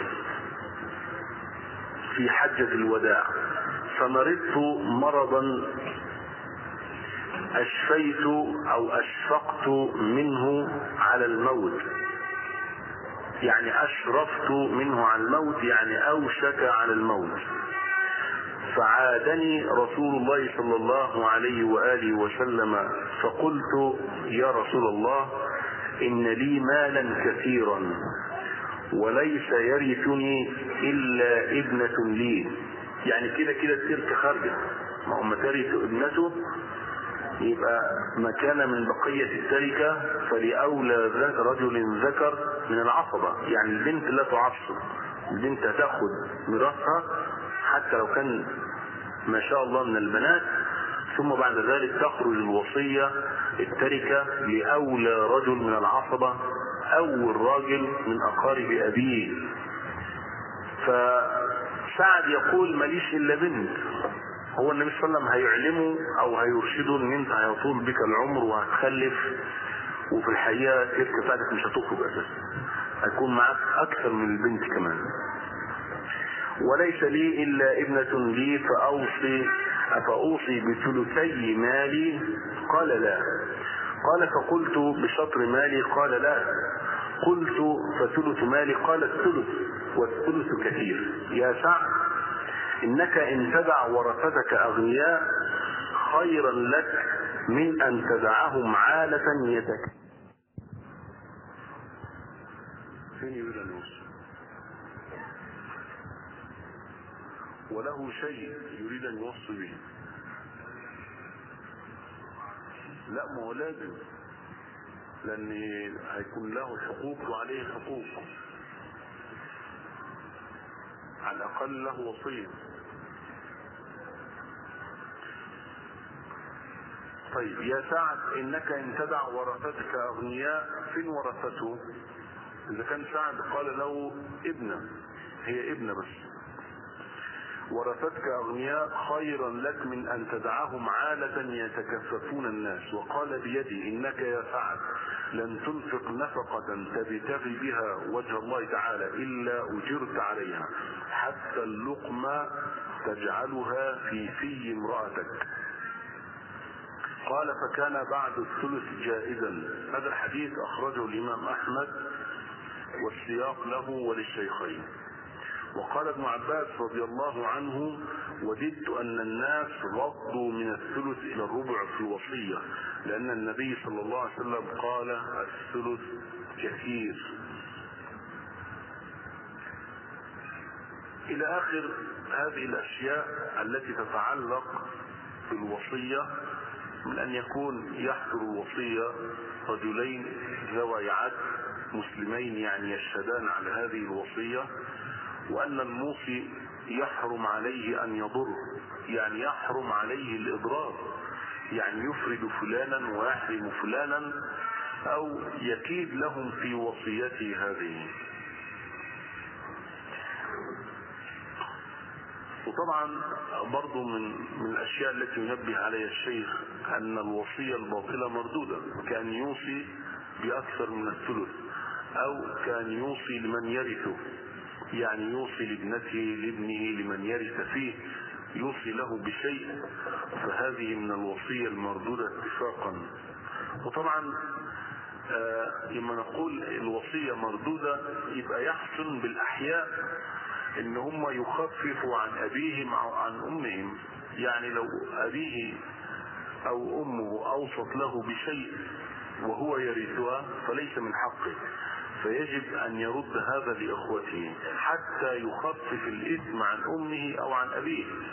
في حجة الوداع فمرضت مرضا أشفيت أو أشفقت منه على الموت، يعني أشرفت منه على الموت، يعني أوشك على الموت. فعادني رسول الله صلى الله عليه وآله وسلم فقلت: يا رسول الله، إن لي مالا كثيرا وليس يرثني إلا ابنة لي، يعني كده كده التركة خارجة، ما هم ترث ابنته يبقى ما كان من بقية التركة فلأولى رجل ذكر من العصبة، يعني البنت لا تعصب، البنت هتاخد ميراثها حتى لو كان ما شاء الله من البنات، ثم بعد ذلك تخرج الوصية التركة لأولى رجل من العصبة أو الراجل من أقارب أبيه. فسعد يقول: ماليش إلا بنت. هو النبي صلى الله عليه وسلم هيعلمه أو هيرشده إن أنت هيطول بك العمر وهتخلف، وفي الحقيقة التركة بتاعتك مش هتخرج أساسا، هيكون معك أكثر من البنت كمان. وليس لي إلا ابنة لي فأوصي أفأوصي بثلثي مالي؟ قال: لا. قال: فقلت: بشطر مالي؟ قال: لا. قلت: فثلث مالي؟ قال: الثلث، والثلث كثير. يا سعد، إنك إن تدع ورثتك أغنياء خيرا لك من أن تدعهم عالة يتك. فين يريد أن يوصل؟ وله شيء يريد أن يوصي به. لا، ما هو لازم، لأن هيكون له حقوق وعليه حقوق، على الأقل له وصية. طيب: يا سعد، إنك إن تدع ورثتك أغنياء، فين ورثته؟ إذا كان سعد قال له ابنة، هي ابنة بس. ورثتك أغنياء خيرا لك من أن تدعهم عالة يتكففون الناس. وقال بيدي: إنك يا سعد لن تنفق نفقة تبتغي بها وجه الله تعالى إلا أجرت عليها، حتى اللقمة تجعلها في في امرأتك. قال: فكان بعد الثلث جائزا. هذا الحديث أخرجه الإمام أحمد والسياق له وللشيخين. وقال ابن عباس رضي الله عنه: وددت أن الناس ردوا من الثلث إلى الربع في الوصية، لأن النبي صلى الله عليه وسلم قال: الثلث كثير. إلى آخر هذه الأشياء التي تتعلق بالوصية، من أن يكون يحضر الوصية رجلين ذوي عدل مسلمين يعني يشهدان على هذه الوصية، وأن الموصي يحرم عليه أن يضر، يعني يحرم عليه الإضرار، يعني يفرد فلانا ويحرم فلانا أو يكيد لهم في وصيته هذه. وطبعا برضو من من الأشياء التي ينبه عليها الشيخ أن الوصية الباطلة مردودة، كان يوصي بأكثر من الثلث، أو كان يوصي لمن يرثه، يعني يوصي لابنته لابنه لمن يرث فيه، يوصي له بشيء، فهذه من الوصية المردودة اتفاقا. وطبعا آه لما نقول الوصية مردودة يبقى يحسن بالأحياء ان هم يخففوا عن ابيهم او عن امهم، يعني لو ابيه او امه اوصت له بشيء وهو يرثها فليس من حقه، فيجب ان يرد هذا لاخوته حتى يخفف الاثم عن امه او عن ابيه.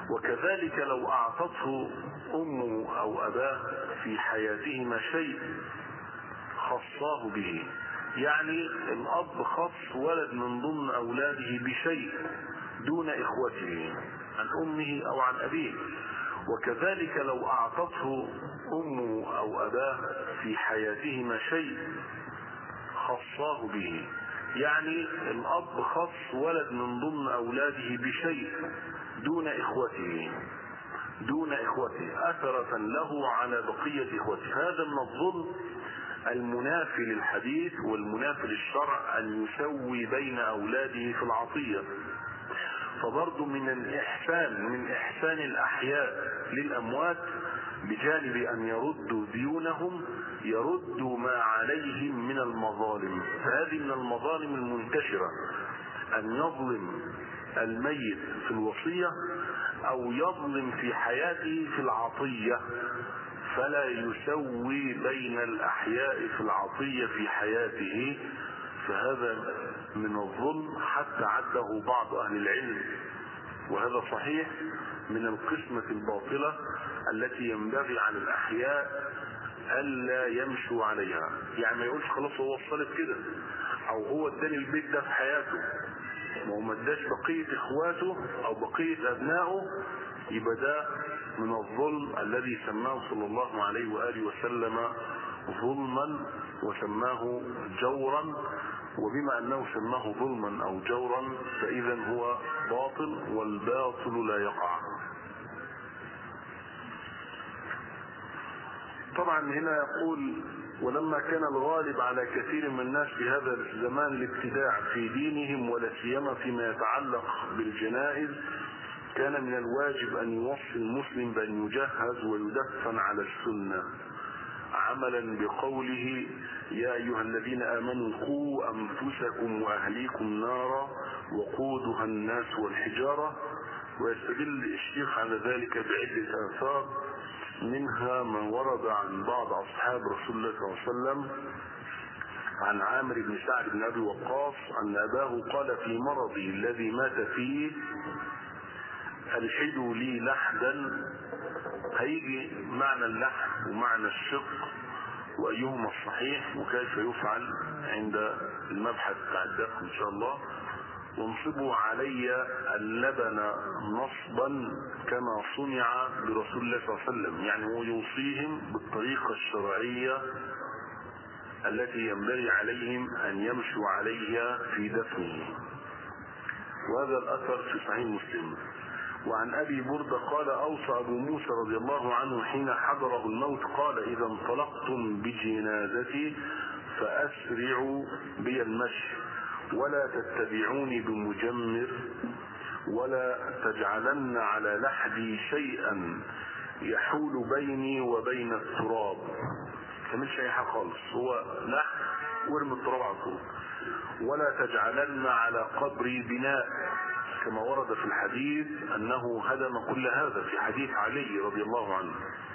وكذلك لو أعطته أمه أو أباه في حياتهما شيء خصاه به، يعني الأب خص ولد من ضمن أولاده بشيء دون إخوته عن أمه أو عن أبيه. وكذلك لو أعطته أمه أو أباه في حياتهما شيء خصاه به، يعني الأب خص ولد من ضمن أولاده بشيء دون إخوته دون إخوته أثرة له على بقية إخوته. هذا من الظلم المنافي للحديث والمنافي للشرع أن يسوي بين أولاده في العطية. فبرضو من الإحسان من إحسان الأحياء للأموات بجانب أن يردوا ديونهم يردوا ما عليهم من المظالم. فهذه من المظالم المنتشرة أن يظلم الميت في الوصية أو يظلم في حياته في العطية، فلا يسوي بين الأحياء في العطية في حياته، فهذا من الظلم حتى عده بعض أهل العلم، وهذا صحيح من القسمة الباطلة التي ينبغي على الأحياء ألا يمشوا عليها. يعني ما يقولش خلاص هو وصلت كده أو هو اداني البيت ده في حياته وما اداش بقية إخواته أو بقية أبنائه، يبقى ده من الظلم الذي سماه صلى الله عليه وآله وسلم ظلما وسماه جورا. وبما أنه سماه ظلما أو جورا فإذا هو باطل، والباطل لا يقع. طبعا هنا يقول: ولما كان الغالب على كثير من الناس في هذا الزمان الابتداع في دينهم ولا سيما فيما يتعلق بالجنائز، كان من الواجب أن يوصي المسلم بأن يجهز ويدفن على السنة، عملا بقوله: يا أيها الذين آمنوا قوا أنفسكم وأهليكم نارا وقودها الناس والحجارة. ويستدل الشيخ على ذلك بعدة آثار، منها ما ورد عن بعض أصحاب رسول الله صلى الله عليه وسلم عن عامر بن سعد بن أبي وقاص أن أباه قال في مرضه الذي مات فيه: ألحدوا لي لحدا. هيجي معنى اللحد ومعنى الشق وأيهما الصحيح وكيف يفعل عند المبحث بتاع الدفن إن شاء الله. وانصبوا علي اللبن نصبا كما صنع برسول الله صلى الله عليه وسلم، يعني هو يوصيهم بالطريقة الشرعية التي ينبغي عليهم أن يمشوا عليها في دفنه. وهذا الأثر في صحيح مسلم. وعن أبي بردة قال: أوصى أبو موسى رضي الله عنه حين حضره الموت قال: إذا انطلقتم بجنازتي فأسرعوا بي المشي ولا تتبعوني بمجمر ولا تجعلن على لحدي شيئا يحول بيني وبين التراب. كملش أي حاجة خالص، هو لحد وارمي التراب على طول. ولا تجعلن على قبري بناء، كما ورد في الحديث أنه هدم كل هذا في حديث علي رضي الله عنه.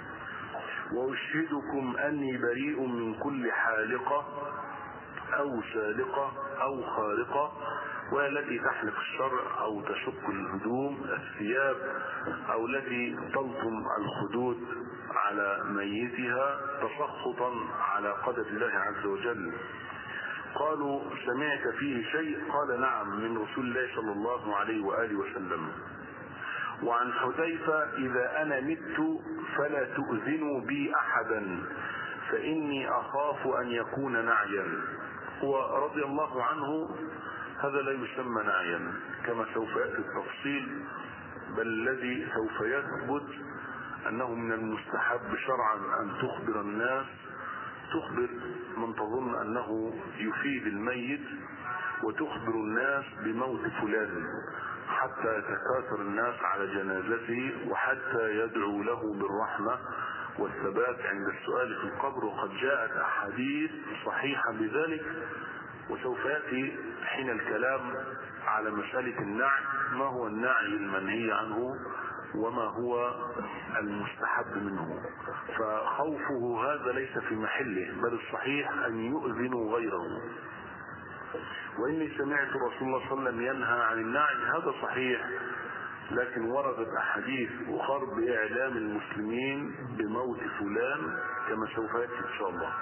وأشهدكم أني بريء من كل حالقة أو سالقة أو خارقة، والتي تحلق الشرع أو تشق الهدوم الثياب أو التي تلطم الخدود على ميتها تسخطا على قدر الله عز وجل. قالوا: سمعت فيه شيء؟ قال: نعم، من رسول الله صلى الله عليه وآله وسلم. وعن حذيفة: إذا أنا مت فلا تؤذنوا بي أحدا فإني أخاف أن يكون نعيا. ورضي الله عنه هذا لا يسمى نعيا كما سوف يأتي التفصيل، بل الذي سوف يثبت أنه من المستحب شرعا أن تخبر الناس، تخبر من تظن أنه يفيد الميت، وتخبر الناس بموت فلان حتى يتكاثر الناس على جنازته وحتى يدعو له بالرحمة والثبات عند السؤال في القبر. وقد جاءت أحاديث صحيحة بذلك، وسوف يأتي حين الكلام على مسألة النعي، ما هو النعي المنهي عنه وما هو المستحب منه. فخوفه هذا ليس في محله، بل الصحيح أن يؤذنوا غيره. وإني سمعت رسول الله صلى الله عليه وسلم ينهى عن النعي، هذا صحيح، لكن وردت أحاديث أخرى بإعلام المسلمين بموت فلان كما سوف يأتي إن شاء الله.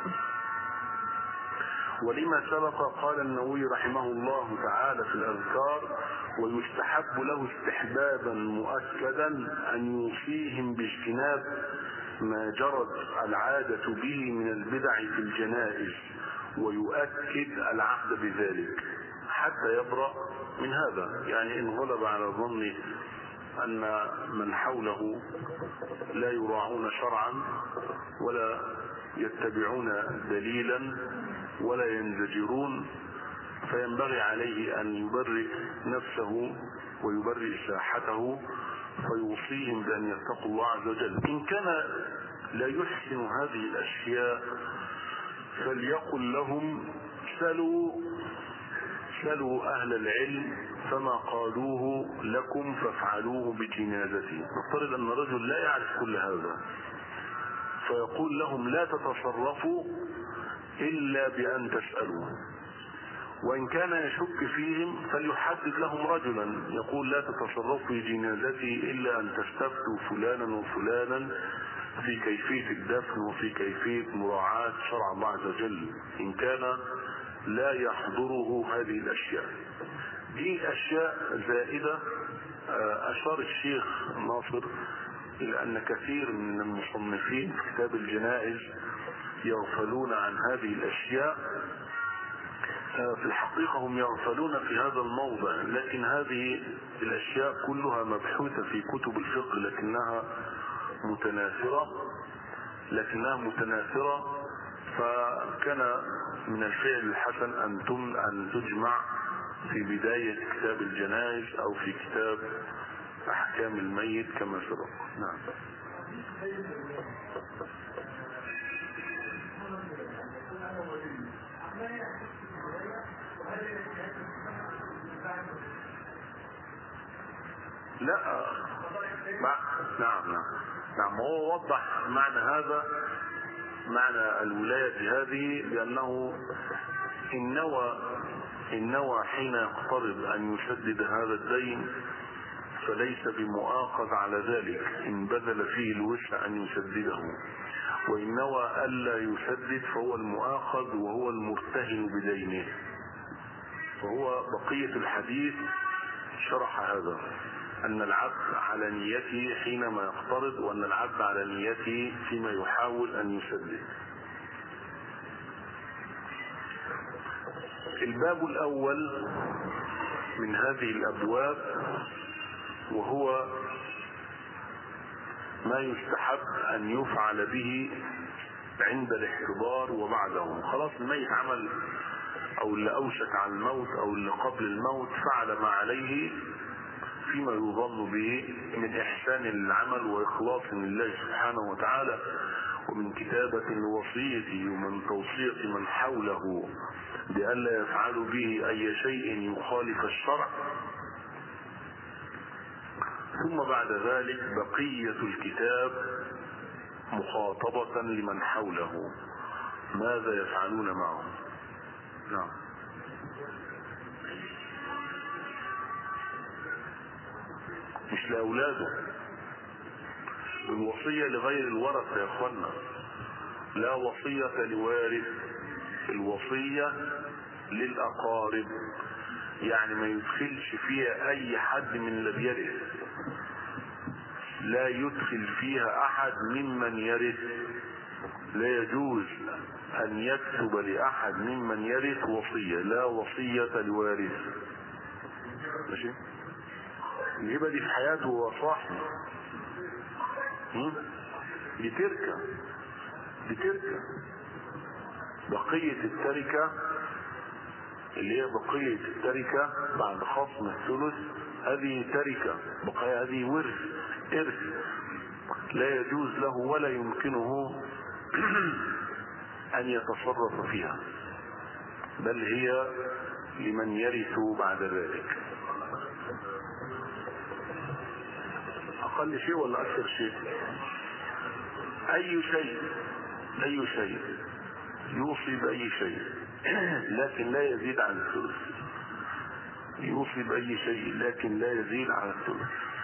ولما سبق قال النووي رحمه الله تعالى في الأذكار: ويستحب له استحبابا مؤكدا أن يوصيهم باجتناب ما جرت العادة به من البدع في الجنائز، ويؤكد العهد بذلك حتى يبرأ من هذا. يعني إن غلب على ظني أن من حوله لا يراعون شرعا ولا يتبعون دليلا ولا ينزجرون، فينبغي عليه أن يبرئ نفسه ويبرئ ساحته فيوصيهم بأن يتقوا الله عز وجل. إن كان لا يحسن هذه الأشياء فليقل لهم: سلوا سلوا أهل العلم فما قالوه لكم فافعلوه بجنازتي. نفترض أن الرجل لا يعرف كل هذا، فيقول لهم: لا تتصرفوا إلا بأن تسألوا. وإن كان يشك فيهم فليحدد لهم رجلا يقول: لا تتصرفوا في جنازتي إلا أن تستفتوا فلانا وفلانا في كيفية الدفن وفي كيفية مراعاة شرع الله عز وجل، إن كان لا يحضره هذه الأشياء. دي أشياء زائدة. أشار الشيخ ناصر إلى أن كثير من المصنفين في كتاب الجنائز يغفلون عن هذه الأشياء. في الحقيقة هم يغفلون في هذا الموضع، لكن هذه الأشياء كلها مبحوثة في كتب الفقه، لكنها متناثرة لكنها متناثرة فكان من الفعل الحسن أن أن تجمع في بداية كتاب الجنائز أو في كتاب أحكام الميت كما سبق. نعم. لا نعم نعم نعم هو وضح معنى هذا، معنى الولاية هذه، لأنه إن نوى إن نوى حين يقترب أن يسدد هذا الدين فليس بمؤاخذ على ذلك إن بذل فيه الوسع أن يسدده، وإن نوى ألا يسدد فهو المؤاخذ وهو المرتهن بدينه. فهو بقية الحديث شرح هذا، أن العبد على نيته حينما يقترض، وأن العبد على نيته فيما يحاول أن يسدد. الباب الأول من هذه الأبواب وهو ما يستحب أن يفعل به عند الاحتضار وبعده. خلاص الميت عمل، أو اللي أوشك على الموت أو اللي قبل الموت فعل ما عليه فيما يظن به من إحسان العمل وإخلاص لله سبحانه وتعالى، ومن كتابة الوصية ومن توصية من حوله بألا يفعلوا به أي شيء يخالف الشرع. ثم بعد ذلك بقية الكتاب مخاطبة لمن حوله ماذا يفعلون معه. نعم. مش لأولاده، الوصية لغير الورثة يا اخوانا، لا وصية لوارث، الوصية للأقارب، يعني ما يدخلش فيها أي حد من اللي يرث، لا يدخل فيها أحد ممن يرث، لا يجوز أن يكتب لأحد ممن يرث وصية، لا وصية لوارث. ماشي؟ يبقى دي في حياته وصاحبه، دي تركة دي تركة بقية التركة اللي هي بقية التركة بعد خصم الثلث، هذه تركة بقية، هذه ورث إرث لا يجوز له ولا يمكنه أن يتصرف فيها، بل هي لمن يرث بعد ذلك. أقل شيء ولا أكثر شيء؟ أي شيء أي شيء يوصي بأي شيء لكن لا يزيد عن الثلث، يوصي بأي شيء لكن لا يزيد عن الثلث.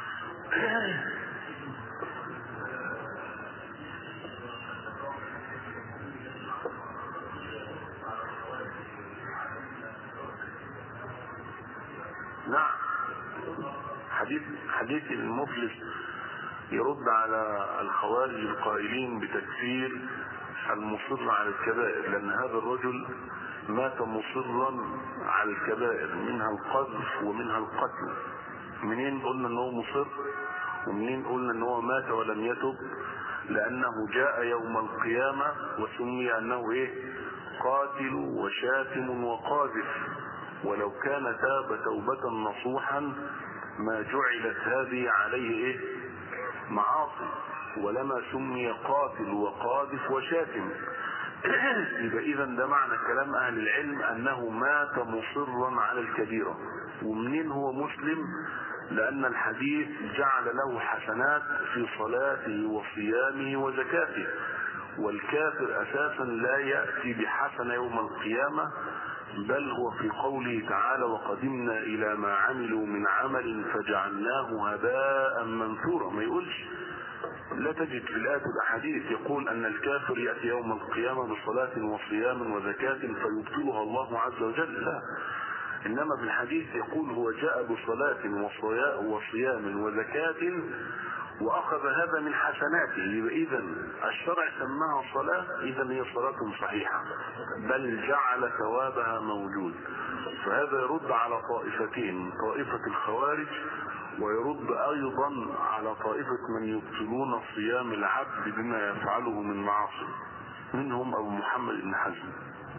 نعم. حديث حديث المفلس يرد على الخوارج القائلين بتكفير المصر على الكبائر، لأن هذا الرجل مات مصرا على الكبائر، منها القذف ومنها القتل. منين قلنا انه مصر ومنين قلنا انه مات ولم يتب؟ لأنه جاء يوم القيامة وسمي أنه ايه؟ قاتل وشاتم وقاذف، ولو كان تاب توبة نصوحا ما جعلت هذه عليه ايه؟ معاصي، ولما سمي قاتل وقاذف وشاتم. يبقى اذا ده معنى كلام اهل العلم انه مات مصرا على الكبيرة. ومنين هو مسلم؟ لان الحديث جعل له حسنات في صلاته وصيامه وزكاته، والكافر اساسا لا يأتي بحسنة يوم القيامة، بل هو في قوله تعالى وقدمنا الى ما عملوا من عمل فجعلناه هباء منثورا. ما يقولش، لا تجد في الآيات والأحاديث يقول أن الكافر يأتي يوم القيامة بصلاة وصيام وزكاة فيبطلها الله عز وجل، لا. إنما في الحديث يقول هو جاء بصلاة وصيام وزكاة وأخذ هذا من حسناته. يبقى إذا الشرع سماها صلاة، إذا هي صلاة صحيحة، بل جعل ثوابها موجود. فهذا يرد على طائفتين، طائفة الخوارج، ويرد أيضا على طائفة من يبطلون صيام العبد بما يفعله من معاصي، منهم أبو محمد بن حزم.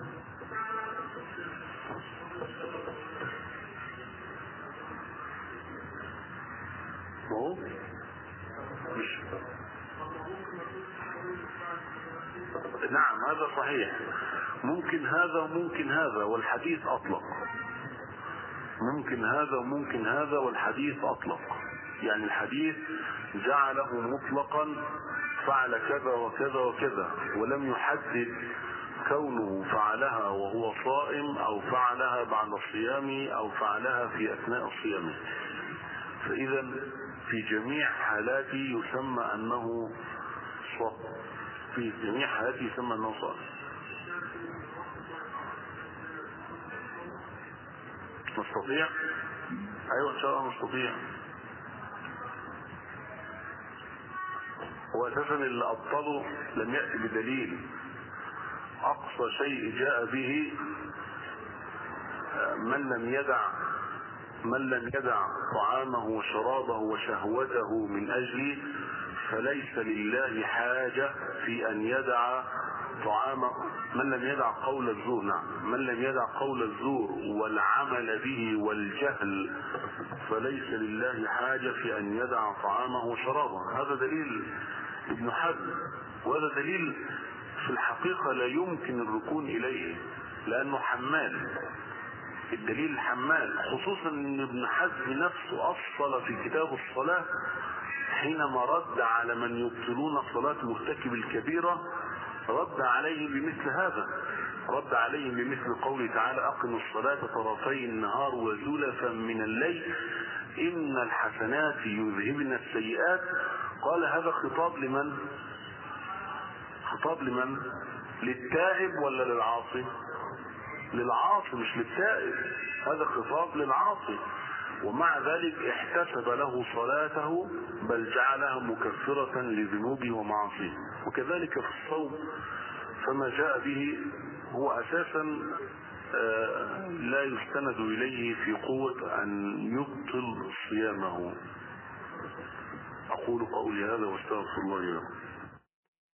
مش نعم هذا صحيح، ممكن هذا وممكن هذا والحديث أطلق، ممكن هذا وممكن هذا والحديث أطلق. يعني الحديث جعله مطلقا فعل كذا وكذا وكذا، ولم يحدد كونه فعلها وهو صائم أو فعلها بعد الصيام أو فعلها في أثناء الصيام. فإذا في جميع حالاته يسمى أنه صائم، في جميع حالاته يسمى أنه صائم. نستطيع؟ أيوة إن شاء الله نستطيع. هو أساسا اللي أبطله لم يأتي بدليل، أقصى شيء جاء به من لم يدع من لم يدع طعامه وشرابه وشهوته من أجلي فليس لله حاجة في أن يدع طعامه. من لم يدع قول الزور، نعم، من لم يدع قول الزور والعمل به والجهل فليس لله حاجة في أن يدع طعامه وشرابه. هذا دليل ابن حزم، وهذا دليل في الحقيقة لا يمكن الركون إليه لأنه حمال، الدليل حمال، خصوصا ان ابن حزم نفسه أصل في كتاب الصلاة حينما رد على من يبطلون صلاة مرتكب الكبيرة، رد عليه بمثل هذا، رد عليه بمثل قوله تعالى أقم الصلاة طرفي النهار وزلفا من الليل إن الحسنات يذهبن السيئات. قال هذا خطاب لمن؟ خطاب لمن؟ للتائب ولا للعاصي؟ للعاصي مش للتائب، هذا خطاب للعاصي. ومع ذلك احتسب له صلاته بل جعلها مكفرة لذنوبه ومعاصيه. وكذلك في الصوم، فما جاء به هو أساسا لا يستند إليه في قوة أن يبطل صيامه. أقول قولي هذا واستغفر الله لكم.